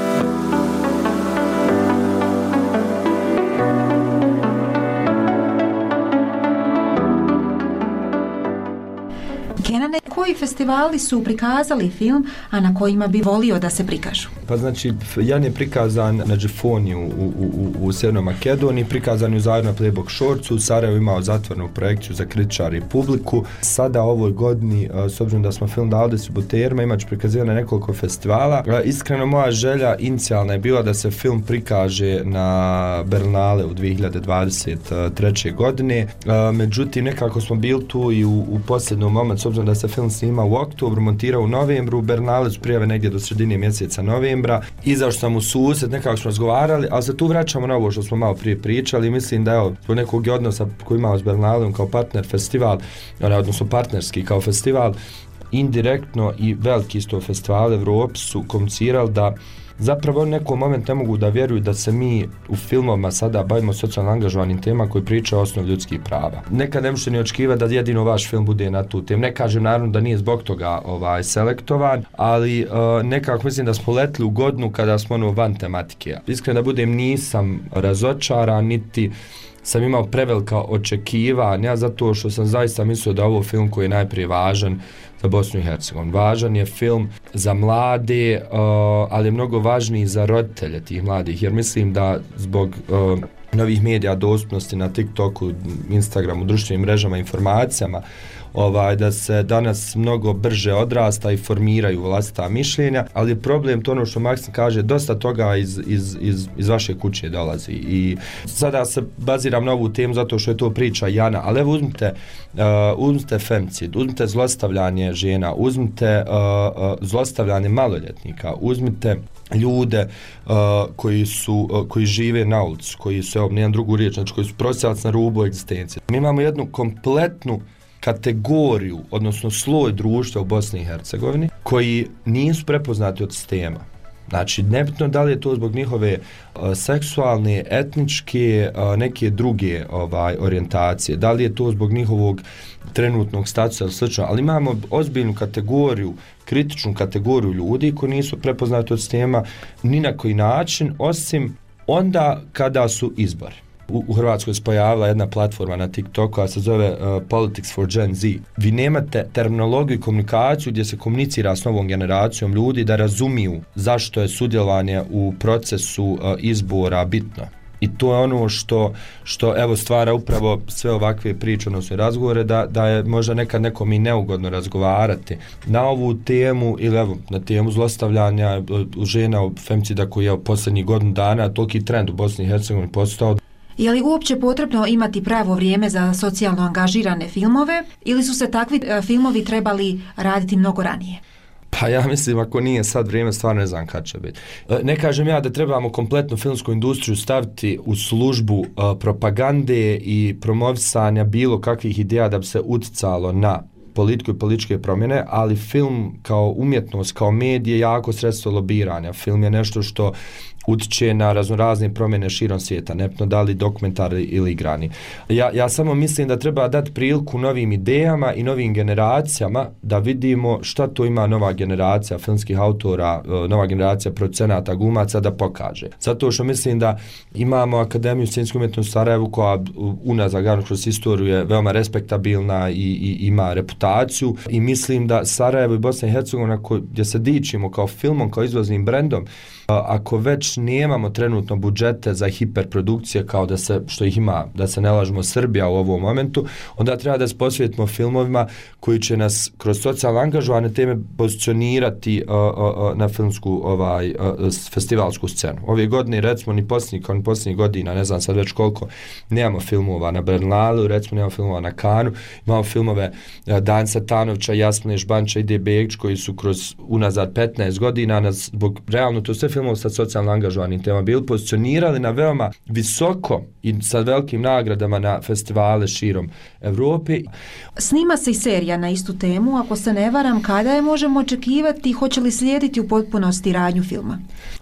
Kenane, koji festivali su prikazali film, a na kojima bi volio da se prikažu? Pa znači, Jan je prikazan na Džifoniju u, u, u Sjevernoj Makedoniji, prikazan je u Zajedno Playbook Shortsu, u Sarajevu imao zatvorenu projekciju za kritičare i publiku. Sada ovoj godini, s obzirom da smo film dali distributerima, imaće prikazivano na nekoliko festivala. Iskreno, moja želja inicijalna je bila da se film prikaže na Berlinale u dvije hiljade dvadeset treće. godine. Međutim, nekako smo bili tu i u, u posljednom momentu, s obzirom da se film snima u oktobru, montirao u novembru, Berlinale su prijave negdje do sredine mjeseca novembra. Izašao sam u susret, nekako smo razgovarali, ali se tu vraćamo na ovo što smo malo prije pričali. Mislim da evo, zbog nekog odnosa koji imamo s Berlinalom kao partner festival, odnosno partnerski kao festival, indirektno i veliki isto festival Evropi su komunicirali da zapravo u nekom momentu ne mogu da vjeruju da se mi u filmovima sada bavimo socijalno angažovanim tema koji priča o osnovi ljudskih prava. Nekad ne možete ni očekivati da jedino vaš film bude na tu temu. Ne kažem naravno da nije zbog toga ovaj, selektovan, ali uh, nekako mislim da smo letili u godinu kada smo ono van tematike. Iskreno da budem, nisam razočaran, niti sam imao prevelika očekivanja, zato što sam zaista mislio da ovo film koji je najprije važan za Bosnu i Hercegovinu. Važan je film za mlade, uh, ali je mnogo važniji za roditelje tih mladih, jer mislim da zbog uh, novih medija, dostupnosti na TikToku, Instagramu, društvenim mrežama, informacijama, ovaj, da se danas mnogo brže odrasta i formiraju vlastita mišljenja, ali je problem to ono što Maksim kaže, dosta toga iz, iz, iz, iz vaše kuće dolazi i sada se baziram na ovu temu zato što je to priča Jana, ali evo uzmite, uh, uzmite femicid, uzmite zlostavljanje žena, uzmite uh, uh, zlostavljanje maloljetnika, uzmite ljude uh, koji su uh, koji žive na ulici, koji su, evo, nijedan drugu riječ, znači koji su prosjelac na rubu egzistencije. Mi imamo jednu kompletnu kategoriju, odnosno sloj društva u Bosni i Hercegovini koji nisu prepoznati od sistema. Znači, nebitno da li je to zbog njihove uh, seksualne, etničke, uh, neke druge ovaj, orijentacije, da li je to zbog njihovog trenutnog statusa ili slično, ali imamo ozbiljnu kategoriju, kritičnu kategoriju ljudi koji nisu prepoznati od sistema ni na koji način, osim onda kada su izbori. U, u Hrvatskoj se pojavila jedna platforma na TikToku koja se zove uh, Politics for Gen Z. Vi nemate terminologiju i komunikaciju gdje se komunicira s novom generacijom ljudi da razumiju zašto je sudjelovanje u procesu uh, izbora bitno. I to je ono što, što evo stvara upravo sve ovakve priče, odnosno razgovore, da, da je možda nekad nekom i neugodno razgovarati na ovu temu ili evo na temu zlostavljanja žena u femicida koji je u posljednjih godinu dana toliki trend u Bosni i Hercegovini postao. Je li uopće potrebno imati pravo vrijeme za socijalno angažirane filmove ili su se takvi e, filmovi trebali raditi mnogo ranije? Pa ja mislim, ako nije sad vrijeme, stvarno ne znam kad će biti. Ne kažem ja da trebamo kompletnu filmsku industriju staviti u službu uh, propagande i promovisanja bilo kakvih ideja da bi se uticalo na politiku i političke promjene, ali film kao umjetnost, kao medije, jako sredstvo lobiranja. Film je nešto što utiče na raznorazne promjene širom svijeta, nepno da li dokumentarni ili igrani. Ja, ja samo mislim da treba dati priliku novim idejama i novim generacijama da vidimo šta to ima nova generacija filmskih autora, nova generacija producenata, glumaca da pokaže. Zato što mislim da imamo Akademiju scenske umjetnosti u Sarajevu koja unazad garno kroz istoriju je veoma respektabilna i, i ima reputaciju i mislim da Sarajevo i Bosna i Hercegovina gdje se dičimo kao filmom, kao izvoznim brendom, ako već nemamo trenutno budžete za hiperprodukcije kao da se, što ih ima, da se ne lažemo Srbija u ovom momentu, onda treba da se posvetimo filmovima koji će nas kroz socijalno angažovane teme pozicionirati uh, uh, na filmsku ovaj, uh, festivalsku scenu. Ove godine, recimo, ni posljednjih, kao ni posljednjih godina, ne znam sad već koliko, nemamo filmova na Berlinalu, recimo nemamo filmova na Kanu, imamo filmove uh, Dan Satanovića, Jasmine Žbanča i D. Begić koji su kroz unazad petnaest godina nas, zbog realno to sve filmova sa socijalno angažovanim tema bili pozicionirali na veoma visoko i sa velikim nagradama na festivale širom Evrope. Snima se i serija na istu temu, ako se ne varam, kada je možemo očekivati, hoće li slijediti u potpunosti radnju filma?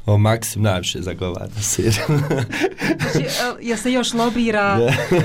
o Maksim najviše zagovara seriju. Znači, jel se još lobira?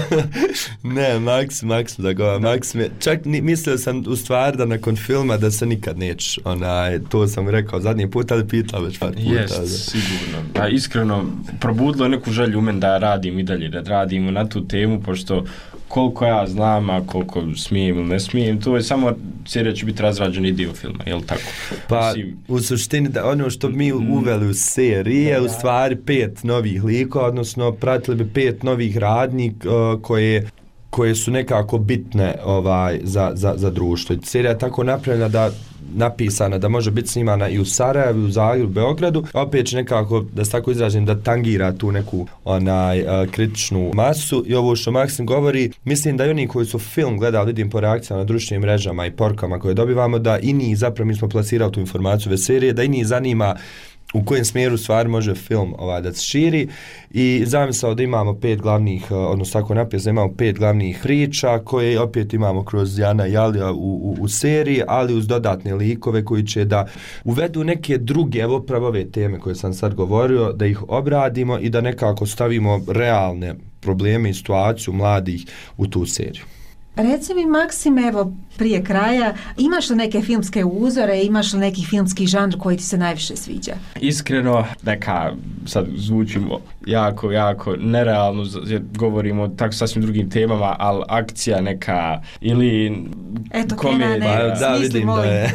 Ne, Maksim, Maksim zagovara. Maksim je, čak ni, mislio sam u stvari da nakon filma da se nikad nećeš, onaj, to sam rekao zadnji put, ali pitao već par puta. Jest, sigurno. A iskreno, probudilo je neku želju u meni da radim i dalje, da radimo na tu temu, pošto koliko ja znam, a koliko smijem ili ne smijem, to je samo serija će biti razrađeni dio filma, je li tako? Pa, Mislim, u suštini, da ono što mi uveli u seriji je u stvari pet novih likova, odnosno pratili bi pet novih radnji uh, koje koje su nekako bitne ovaj za, za, za društvo. Serija je tako napravljena da napisana da može biti snimana i u Sarajevu, u Zagrebu, Beogradu, opet će nekako, da se tako izražim, da tangira tu neku onaj uh, kritičnu masu i ovo što Maksim govori, mislim da i oni koji su film gledali, vidim po reakcijama na društvenim mrežama i porukama koje dobivamo, da i njih, zapravo mi smo plasirali tu informaciju ove serije, da i njih zanima u kojem smjeru stvari može film ovaj, da se širi i zamislao da imamo pet glavnih, odnosno tako napisano, imamo pet glavnih priča koje opet imamo kroz Jana i Alija u, u, u seriji, ali uz dodatne likove koji će da uvedu neke druge, evo pravo ove teme koje sam sad govorio, da ih obradimo i da nekako stavimo realne probleme i situaciju mladih u tu seriju. Reci mi, Maksim, evo, prije kraja, imaš li neke filmske uzore, imaš li neki filmski žanr koji ti se najviše sviđa? Iskreno, neka, sad zvučimo jako, jako nerealno, jer govorimo o tako sasvim drugim temama, ali akcija neka, ili eto, komedija. Kenane, da, vidim da je.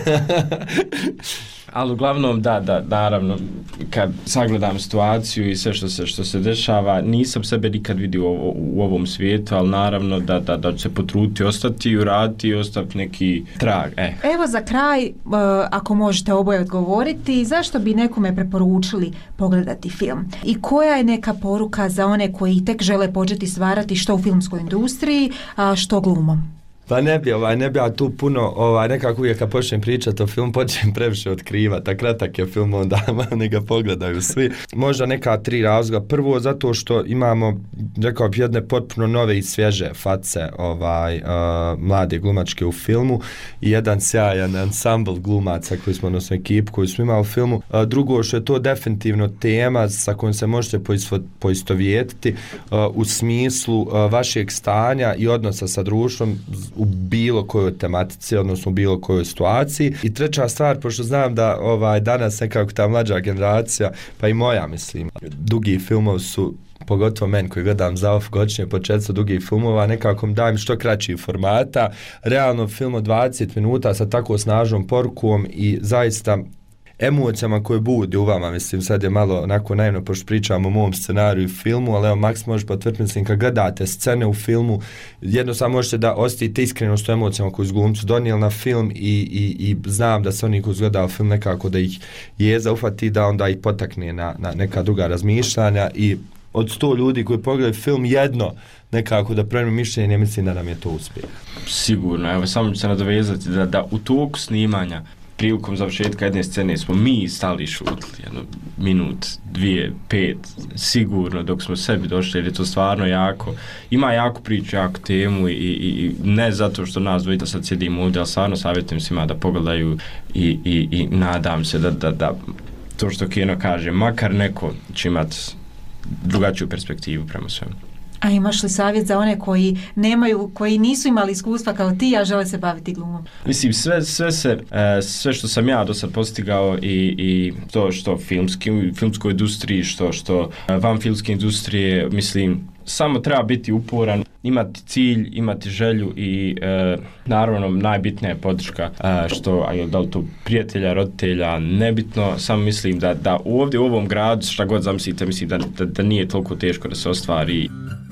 Ali uglavnom, da, da, naravno, kad sagledam situaciju i sve što se, što se dešava, nisam sebe nikad vidio u, u ovom svijetu, ali naravno da, da, da ću se potruditi, ostati i uraditi i ostaviti neki trag. Eh. Evo za kraj, uh, ako možete oboje odgovoriti, zašto bi nekome preporučili pogledati film? I koja je neka poruka za one koji tek žele početi stvarati što u filmskoj industriji, a što glumom? Pa ne bi, ovaj, ne bi ja tu puno, ovaj, nekako uvijek kad počnem pričati o film, počnem previše otkrivati, a kratak je film, onda ne ga pogledaju svi. Možda neka tri razloga. Prvo, zato što imamo, rekao bih, jedne potpuno nove i svježe face ovaj, uh, mlade glumačke u filmu i jedan sjajan ansambl glumaca koji smo, odnosno ekipu koju smo imali u filmu. Uh, drugo, što je to definitivno tema sa kojom se možete poistovjetiti uh, u smislu uh, vašeg stanja i odnosa sa društvom u bilo kojoj tematici, odnosno u bilo kojoj situaciji. I treća stvar, pošto znam da ovaj danas nekako ta mlađa generacija, pa i moja mislim, dugi filmovi su, pogotovo men koji gledam za off godišnje početstvo dugih filmova, nekako mi dajem što kraći formata, realno film od dvadeset minuta sa tako snažnom porukom i zaista emocijama koje budi u vama, mislim, sad je malo onako naivno pošto pričamo o mom scenariju i filmu, ali evo, Maks može potvrditi, mislim, kad gledate scene u filmu, jednostavno možete da osjetite iskrenost u emocijama koju su glumci donijeli na film i, i, i znam da se oni koji gledaju film nekako da ih jeza ufati, da onda ih potakne na, na neka druga razmišljanja i od sto ljudi koji pogledaju film jedno nekako da promijenu mišljenje, mislim da nam je to uspjeh. Sigurno, evo samo ću se nadovezati da, da u toku snimanja prilikom završetka jedne scene smo mi stali šutili jedno minut, dvije, pet, sigurno dok smo sebi došli, jer je to stvarno jako, ima jako priču, jako temu i, i, i ne zato što nas dvojita sad sjedimo ovdje, ali stvarno savjetujem svima da pogledaju i, i, i nadam se da, da, da to što Keno kaže, makar neko će imati drugačiju perspektivu prema svemu. A imaš li savjet za one koji nemaju, koji nisu imali iskustva kao ti, a žele se baviti glumom? Mislim, sve, sve, se, sve što sam ja do sad postigao i, i to što filmski, filmskoj industriji, što, što van filmske industrije, mislim, samo treba biti uporan, imati cilj, imati želju i e, naravno najbitnija je podrška, e, što, a da li to prijatelja, roditelja, nebitno, samo mislim da, da ovdje u ovom gradu, šta god zamislite, mislim da, da, da nije toliko teško da se ostvari.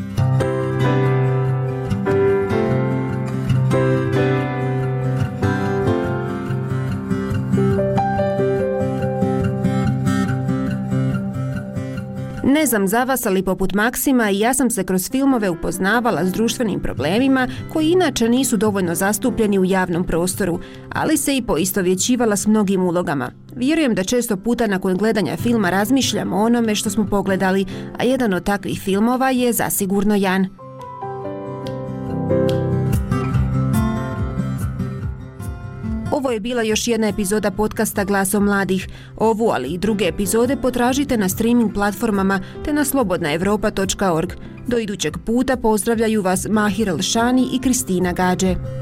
Ne znam za vas, ali poput Maksima i ja sam se kroz filmove upoznavala s društvenim problemima koji inače nisu dovoljno zastupljeni u javnom prostoru, ali se i poistovjećivala s mnogim ulogama. Vjerujem da često puta nakon gledanja filma razmišljamo o onome što smo pogledali, a jedan od takvih filmova je zasigurno Jan. Ovo je bila još jedna epizoda podcasta Glasom mladih. Ovu, ali i druge epizode potražite na streaming platformama te na slobodna europa točka org. Do idućeg puta pozdravljaju vas Mahir Elšani i Kristina Gađe.